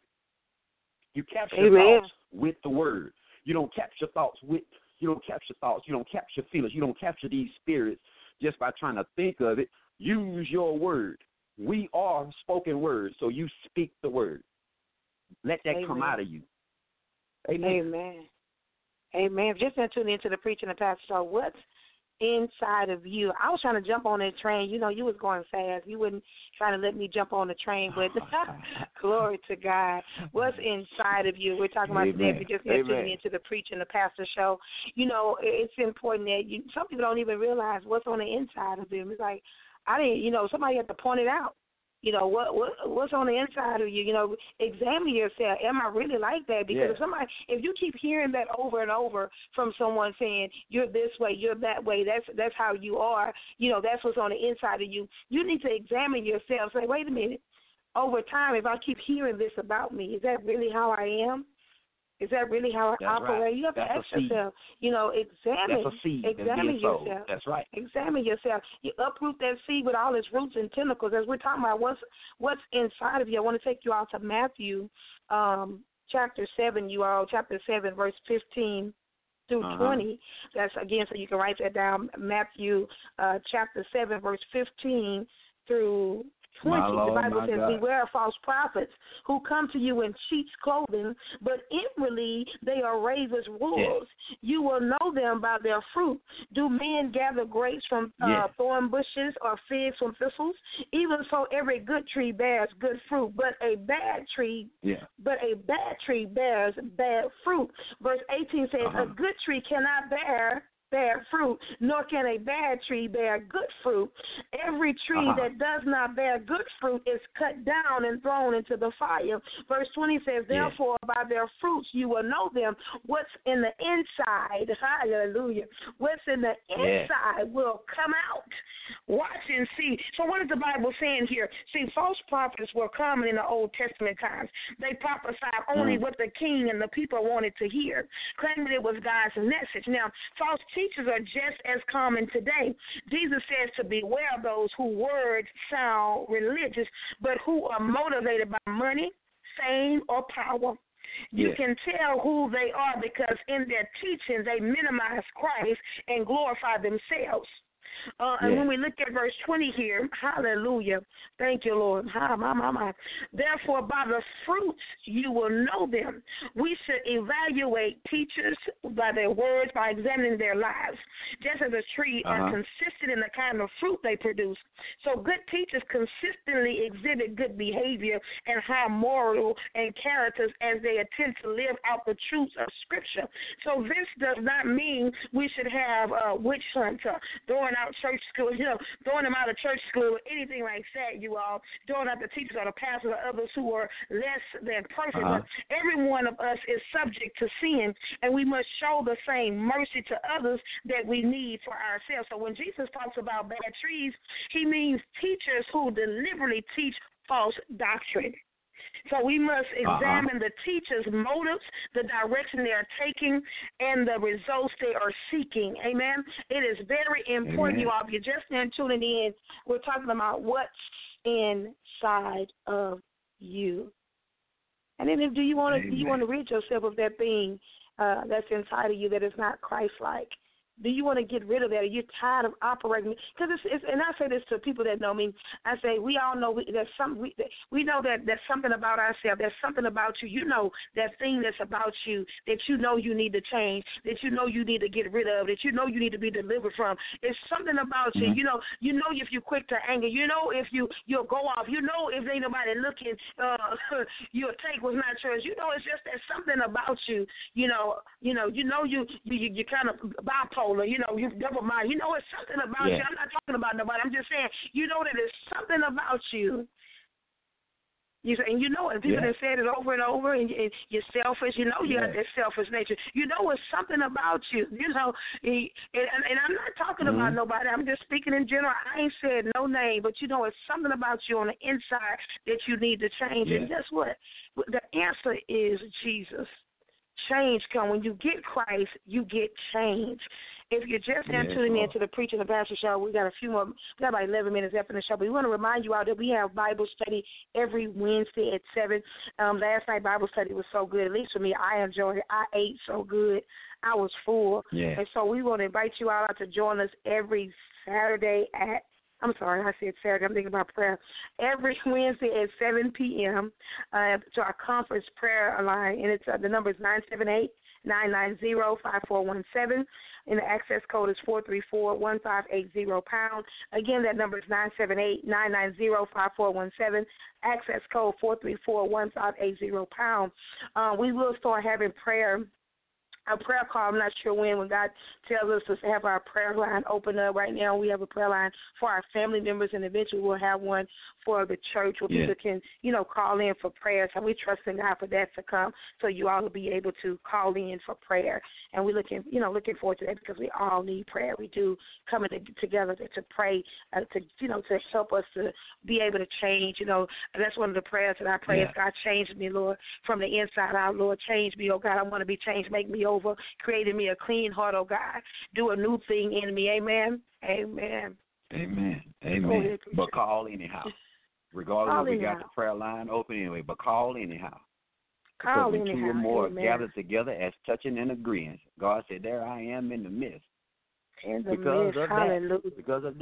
You capture Amen. thoughts with the word. You don't capture thoughts with, you don't capture thoughts. You don't capture feelings. You don't capture these spirits just by trying to think of it. Use your word. We are spoken words, so you speak the word. Let that Amen. come out of you. Amen. Amen. Amen. Just been tuning into the preaching and pastor show. What's inside of you? I was trying to jump on that train. You know, you was going fast. You wasn't trying to let me jump on the train, but glory to God. What's inside of you? We're talking about today. If you just been tuning into the preaching and pastor show. You know, it's important that you. Some people don't even realize what's on the inside of them. It's like, I didn't, you know, somebody had to point it out. You know, what what what's on the inside of you? You know, examine yourself. Am I really like that? Because Yeah. if somebody, if you keep hearing that over and over from someone saying you're this way, you're that way, that's that's how you are. You know, that's what's on the inside of you. You need to examine yourself. Say, wait a minute. Over time, if I keep hearing this about me, is that really how I am? Is that really how I That's operate? right. You have That's to a ask seed. yourself. You know, examine. That's a seed that's examine being sowed. yourself. That's right. Examine yourself. You uproot that seed with all its roots and tentacles. As we're talking about what's what's inside of you, I want to take you all to Matthew um, chapter seven, you all, chapter seven, verse fifteen through Uh-huh. twenty. That's, again, so you can write that down, Matthew uh, chapter seven, verse fifteen through My twenty, Lord, the Bible my says, God. beware of false prophets who come to you in sheep's clothing, but inwardly they are raven's wolves. Yes. You will know them by their fruit. Do men gather grapes from uh, Yes. thorn bushes or figs from thistles? Even so, every good tree bears good fruit, but a bad tree, Yeah. but a bad tree bears bad fruit. Verse eighteen says, Uh-huh. a good tree cannot bear bear fruit, nor can a bad tree bear good fruit. Every tree Uh-huh. that does not bear good fruit is cut down and thrown into the fire. Verse twenty says, Yeah. therefore, by their fruits you will know them. What's in the inside, hallelujah, what's in the Yeah. inside will come out. Watch and see. So what is the Bible saying here? See, false prophets were common in the Old Testament times. They prophesied only Mm. what the king and the people wanted to hear, claiming it was God's message. Now, false teachers are just as common today. Jesus says to beware of those whose words sound religious, but who are motivated by money, fame, or power. You Yeah. can tell who they are because in their teaching they minimize Christ and glorify themselves. Uh, and Yeah. when we look at verse twenty here, hallelujah, thank you, Lord. Ha, my, my, my. Therefore, by the fruits you will know them. We should evaluate teachers by their words, by examining their lives, just as a tree Uh-huh. are consistent in the kind of fruit they produce. So good teachers consistently exhibit good behavior and high moral and characters as they attempt to live out the truths of Scripture. So this does not mean we should have a witch hunt, uh, throwing out church school, you know, throwing them out of church school, anything like that, you all, throwing out the teachers or the pastors or others who are less than perfect. Uh-huh. But every one of us is subject to sin, and we must show the same mercy to others that we need for ourselves. So when Jesus talks about bad trees, he means teachers who deliberately teach false doctrine. So we must examine uh-huh. the teacher's motives, the direction they are taking, and the results they are seeking. Amen. It is very important, Amen. You all. If you're just now tuning in, we're talking about what's inside of you. And then, do you want to do you want to rid yourself of that thing uh, that's inside of you that is not Christ-like? Do you want to get rid of that? Are you tired of operating? Because it's, it's, and I say this to people that know me. I say we all know we, there's some we, we know that there's something about ourselves. There's something about you. You know that thing that's about you that you know you need to change. That you know you need to get rid of. That you know you need to be delivered from. It's something about you. Mm-hmm. You know. You know if you're quick to anger. You know if you you'll go off. You know if ain't nobody looking. Uh, your take was not yours. You know it's just there's something about you. You know. You know. You know you you you, you kind of bipolar. You know, you double mind. You know, it's something about yeah. you. I'm not talking about nobody. I'm just saying, you know that there's something about you. You say, and you know it. People yeah. have said it over and over. And, and you're selfish. You know you yeah. got that selfish nature. You know it's something about you. You know, and, and, and I'm not talking mm-hmm. about nobody. I'm just speaking in general. I ain't said no name, but you know it's something about you on the inside that you need to change. Yeah. And guess what? The answer is Jesus. Change come. When you get Christ, you get change. If you're just now yes, tuning in to the Preaching and Pastor Show, we got a few more, we got about eleven minutes after the show, but we want to remind you all that we have Bible study every Wednesday at seven. Um, last night Bible study was so good, at least for me. I enjoyed it. I ate so good. I was full. Yeah. And so we want to invite you all out to join us every Saturday at I'm sorry, I said Saturday. I'm thinking about prayer. Every Wednesday at seven p.m. Uh, to our conference prayer line, and it's uh, the number is nine seven eight, nine nine zero, five four one seven, and the access code is four three four, one five eight zero pound. Again, that number is nine seven eight, nine nine zero, five four one seven, access code four three four, one five eight zero pound. Uh, we will start having prayer. A prayer call, I'm not sure when, when God tells us to have our prayer line open up. Right now we have a prayer line for our family members, and eventually we'll have one for the church where yeah. people can, you know, call in for prayer. So we're trusting God for that to come, so you all will be able to call in for prayer. And we're looking, you know, looking forward to that because we all need prayer. We do coming to, together to, to pray, uh, to, you know, to help us to be able to change. You know, and that's one of the prayers that I pray yeah. is, God, change me, Lord, from the inside out. Lord, change me, oh God. I want to be changed. Make me over, creating me a clean heart, oh God. Do a new thing in me. Amen. Amen. Amen. Amen. But call anyhow. Regardless call of we anyhow. got the prayer line open anyway, but call anyhow. Call because when anyhow. two or more Amen. gathered together as touching and agreeing, God said, there I am in the midst. In the because midst. of Hallelujah. that. Because of that.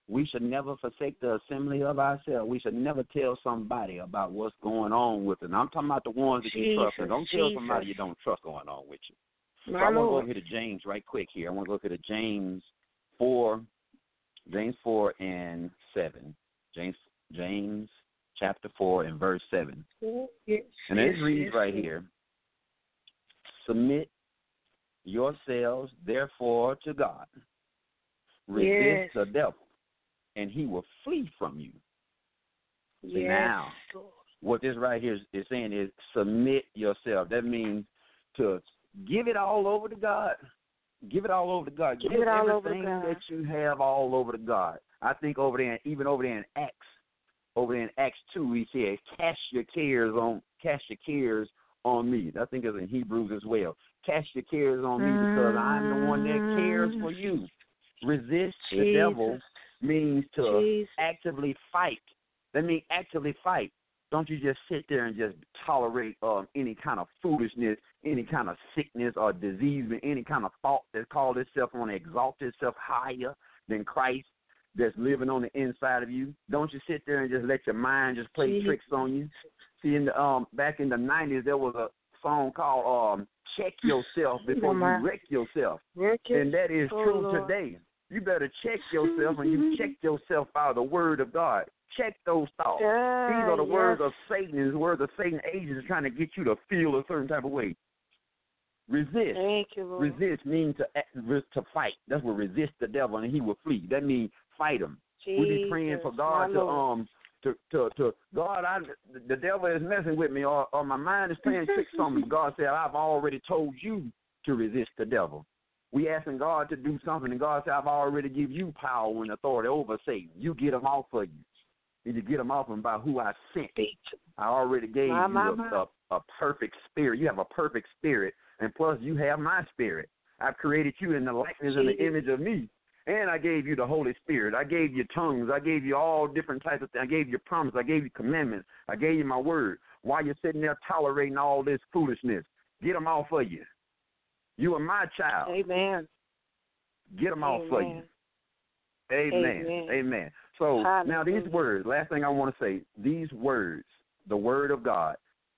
We should never forsake the assembly of ourselves. We should never tell somebody about what's going on with it. And I'm talking about the ones that you trust. And don't tell Jesus. somebody you don't trust going on with you. So My I want to go Lord. over to James right quick here. I want to go to the James four, James four and seven. James James chapter four and verse seven. Yes, And it yes, reads yes, right yes. here, submit yourselves therefore to God. Resist Yes. the devil, and he will flee from you. See, Yes. now, Lord. what this right here is, is saying is submit yourself. That means to give it all over to God. Give it all over to God. Give Give it all over to everything God. that you have all over to God. I think over there, even over there in Acts, over there in Acts two, he said, "Cast your cares on, cast your cares on me." I think it's in Hebrews as well. Cast your cares on me because I'm the one that cares for you. Resist the Jesus. devil means to Jesus. actively fight. That means actively fight. Don't you just sit there and just tolerate um, any kind of foolishness, any kind of sickness or disease, any kind of thought that calls itself want to exalt itself higher than Christ that's living on the inside of you. Don't you sit there and just let your mind just play Jesus. tricks on you. See, in the, um, back in the nineties, there was a song called um, "Check Yourself Before my- You Wreck Yourself," Work it. and that is Oh, true Lord. today. You better check yourself, and you check yourself by the word of God. Check those thoughts. Yeah, These are the yes. words of Satan. The words of Satan agents trying to get you to feel a certain type of way. Resist. Thank you, Lord. Resist means to act, to fight. That's what resist the devil, and he will flee. That means fight him. Jesus. We be praying for God my to Lord. um to to to God. I the devil is messing with me, or, or my mind is playing tricks on me. God said, I've already told you to resist the devil. We asking God to do something, and God said, I've already give you power and authority over Satan. You get him off of you. You need to get him off him by who I sent. I already gave My, you my, a, my. a, a perfect spirit. You have a perfect spirit, and plus you have my spirit. I've created you in the likeness and the Jesus. image of me. And I gave you the Holy Spirit. I gave you tongues. I gave you all different types of things. I gave you promise. I gave you commandments. I gave you my word. While you're sitting there tolerating all this foolishness, get them off of you. You are my child. Amen. Get them off of you. Amen. Amen. Amen. So Hallelujah. now these words, last thing I want to say, these words, the word of God,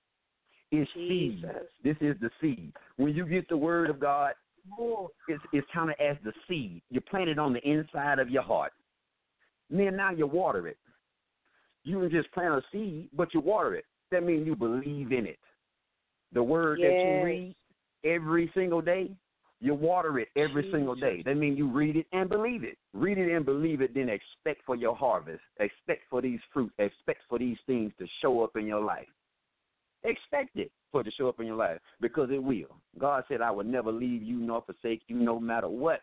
is seed. Jesus. This is the seed. When you get the word of God, it's, it's kind of as the seed. You plant it on the inside of your heart. And then now you water it. You can just plant a seed, but you water it. That means you believe in it. The word that Yes. you read every single day, you water it every Jesus. single day. That means you read it and believe it. Read it and believe it, then expect for your harvest. Expect for these fruits. Expect for these things to show up in your life. Expect it for it to show up in your life, because it will. God said, I will never leave you nor forsake you no matter what.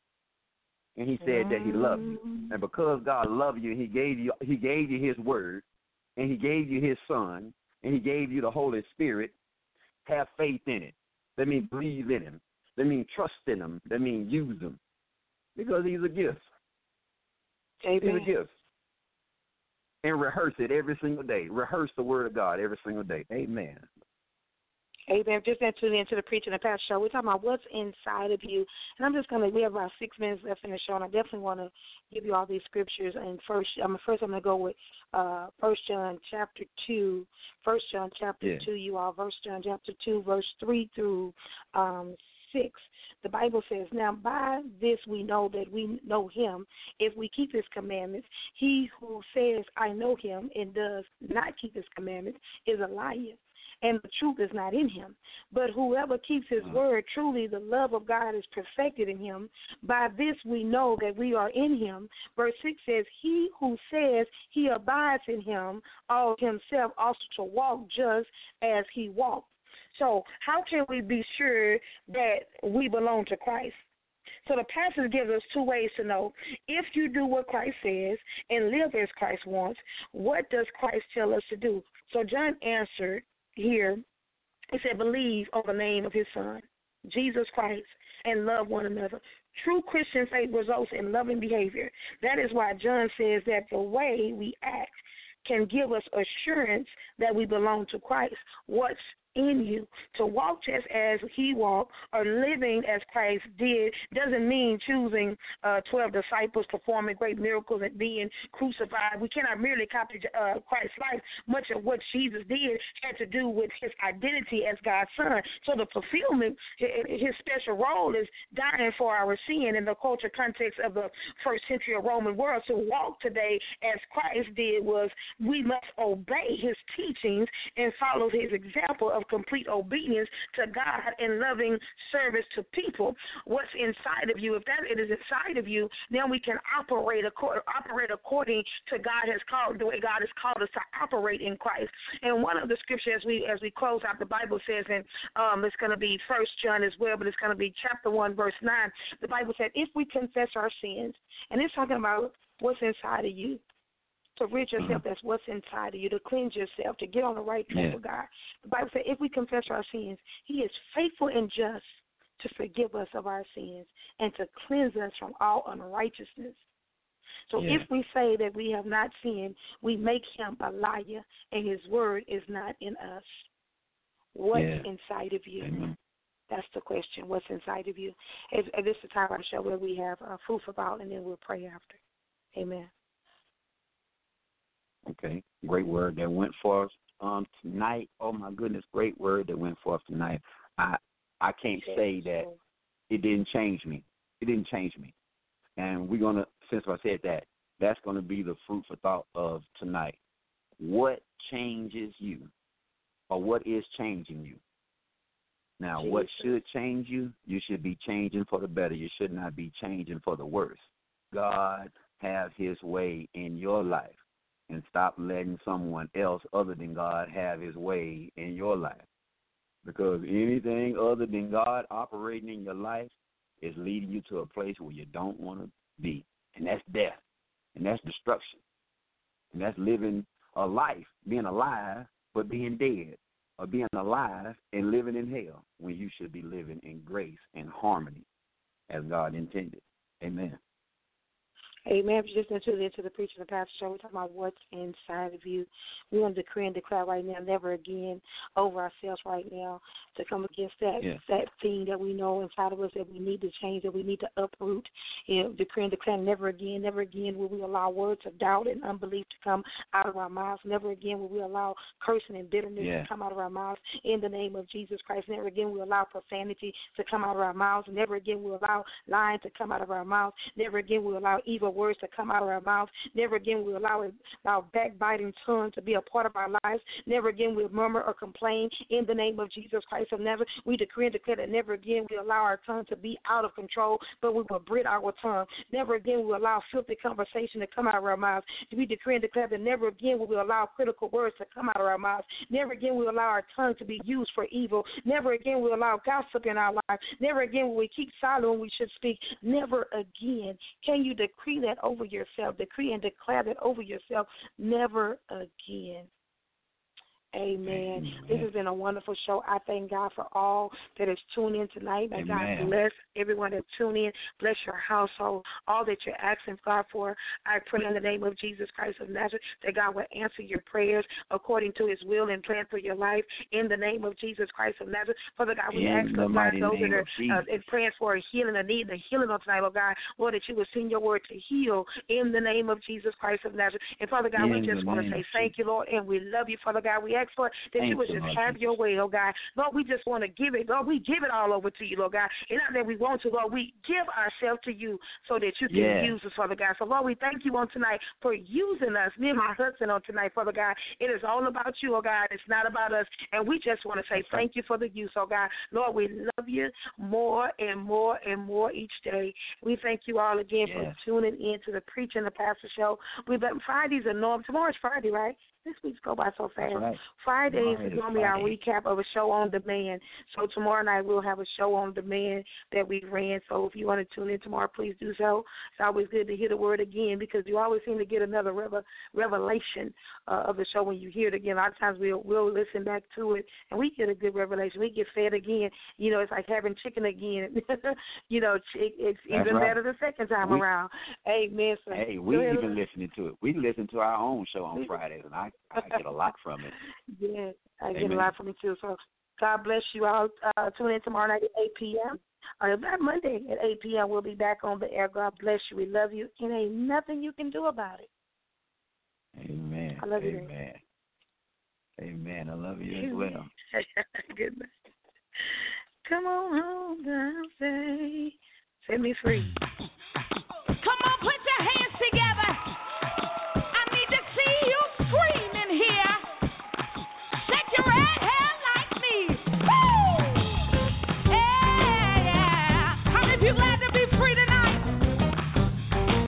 And he said that he loved you. And because God loved you, he gave you he gave you his word, and he gave you his son, and he gave you the Holy Spirit. Have faith in it. That means believe in him. That means trust in him. That means use him. Because he's a gift. Amen. He's a gift. And rehearse it every single day. Rehearse the word of God every single day. Amen. Amen. Just then tune into the Preaching and Pastor show. We're talking about what's inside of you. And I'm just going to, we have about six minutes left in the show, and I definitely want to give you all these scriptures. And first, I'm first I'm going to go with uh, First John chapter two. First John chapter Yeah. two, you all. First John chapter two, verse three through um, six. The Bible says, now by this we know that we know him if we keep his commandments. He who says, I know him, and does not keep his commandments is a liar, and the truth is not in him. But whoever keeps his word, truly the love of God is perfected in him. By this we know that we are in him. Verse six says, he who says he abides in him ought himself also to walk just as he walked. So how can we be sure that we belong to Christ? So the passage gives us two ways to know. If you do what Christ says and live as Christ wants, what does Christ tell us to do? So John answered here, he said, believe on the name of his son, Jesus Christ, and love one another. True Christian faith results in loving behavior. That is why John says that the way we act can give us assurance that we belong to Christ. What's in you. To walk just as he walked or living as Christ did doesn't mean choosing uh, twelve disciples, performing great miracles, and being crucified. We cannot merely copy uh, Christ's life. Much of what Jesus did had to do with his identity as God's son. So the fulfillment, his special role is dying for our sin in the culture context of the first century Roman world. To walk today as Christ did was we must obey his teachings and follow his example of complete obedience to God and loving service to people. What's inside of you, if that it is inside of you, then we can operate operate according to God has called the way God has called us to operate in Christ. And one of the scriptures as we as we close out, the Bible says, and um, it's going to be First John as well, but it's going to be chapter one, verse nine. The Bible said, if we confess our sins, and it's talking about what's inside of you, to rid yourself, mm-hmm. that's what's inside of you, to cleanse yourself, to get on the right track yeah. with God. The Bible said, if we confess our sins, he is faithful and just to forgive us of our sins and to cleanse us from all unrighteousness. So yeah. if we say that we have not sinned, we make him a liar, and his word is not in us. What's yeah. inside of you? Amen. That's the question. What's inside of you? It's, this is the time of our show where we have uh, food for thought, and then we'll pray after. Amen. Okay, great word that went forth um, tonight. Oh, my goodness, great word that went forth tonight. I I can't yes. say that it didn't change me. It didn't change me. And we're going to, since I said that, that's going to be the fruit for thought of tonight. What changes you, or what is changing you? Now, Jesus. What should change you? You should be changing for the better. You should not be changing for the worse. God has his way in your life, and stop letting someone else other than God have his way in your life. Because anything other than God operating in your life is leading you to a place where you don't want to be, and that's death, and that's destruction, and that's living a life, being alive but being dead, or being alive and living in hell when you should be living in grace and harmony as God intended. Amen. Amen. If you're listening to the, to the Preacher and the Pastor show, we're talking about what's inside of you. We want to decree and declare right now, never again over ourselves right now, to come against that yes. that thing that we know inside of us that we need to change, that we need to uproot. You know, decree and declare, never again, never again will we allow words of doubt and unbelief to come out of our mouths. Never again will we allow cursing and bitterness yeah. to come out of our mouths in the name of Jesus Christ. Never again will we allow profanity to come out of our mouths. Never again will we allow lying to come out of our mouths. Never again will we allow evil words to come out of our mouths. Never again will allow our backbiting tongue to be a part of our lives. Never again will murmur or complain in the name of Jesus Christ of Nazareth. We decree and declare that never again will allow our tongue to be out of control, but we will bridle our tongue. Never again will allow filthy conversation to come out of our mouths. We decree and declare that never again will we allow critical words to come out of our mouths. Never again will we allow our tongue to be used for evil. Never again will we allow gossip in our lives. Never again will we keep silent when we should speak. Never again. Can you decree that over yourself? Decree and declare that over yourself. Never again. Amen. Amen. This has been a wonderful show. I thank God for all that is tuned in tonight. May Amen. God bless everyone that tuned in. Bless your household. All that you're asking God for, I pray in the name of Jesus Christ of Nazareth that God will answer your prayers according to his will and plan for your life. In the name of Jesus Christ of Nazareth. Father God, we in ask for God, those that are uh, praying for a healing, a need, a healing of tonight, Lord God. Lord, that you will send your word to heal in the name of Jesus Christ of Nazareth. And Father God, in we just want to say thank you, Lord, and we love you, Father God. We ask for that Thank you would just Lord have Jesus. Your way, oh God. Lord, we just want to give it. Lord, we give it all over to you, Lord God. And not that we want to, Lord, we give ourselves to you so that you can yeah. use us, Father God. So, Lord, we thank you on tonight for using us, me and my husband on tonight, Father God. It is all about you, oh God. It's not about us. And we just want to say thank you for the use, oh God. Lord, we love you more and more and more each day. We thank you all again yeah. for tuning in to the Preacher and the Pastor show. We've been Fridays are normal. Tomorrow's Friday, right? This week's go by so fast. Right. Fridays is normally our recap of a show on demand. So tomorrow night we'll have a show on demand that we ran. So if you want to tune in tomorrow, please do so. It's always good to hear the word again because you always seem to get another revel- revelation uh, of the show when you hear it again. A lot of times we'll, we'll listen back to it and we get a good revelation. We get fed again. You know, it's like having chicken again. you know, it, it's That's even right. better the second time we, around. Amen. So, hey, we even listening to it. We listen to our own show on Fridays, and I I get a lot from it. Yeah, I Amen. get a lot from it too. So God bless you all. Uh, tune in tomorrow night at eight p.m. Or that Monday at eight p.m. We'll be back on the air. God bless you. We love you. And ain't nothing you can do about it. Amen. I love you. Amen. Amen. I love you as well. Good night. Come on home, girl, say, set me free. Come on, put your hands together. I need to see you screaming here. Shake your red hair like me. Woo! Yeah, yeah. How many people out there?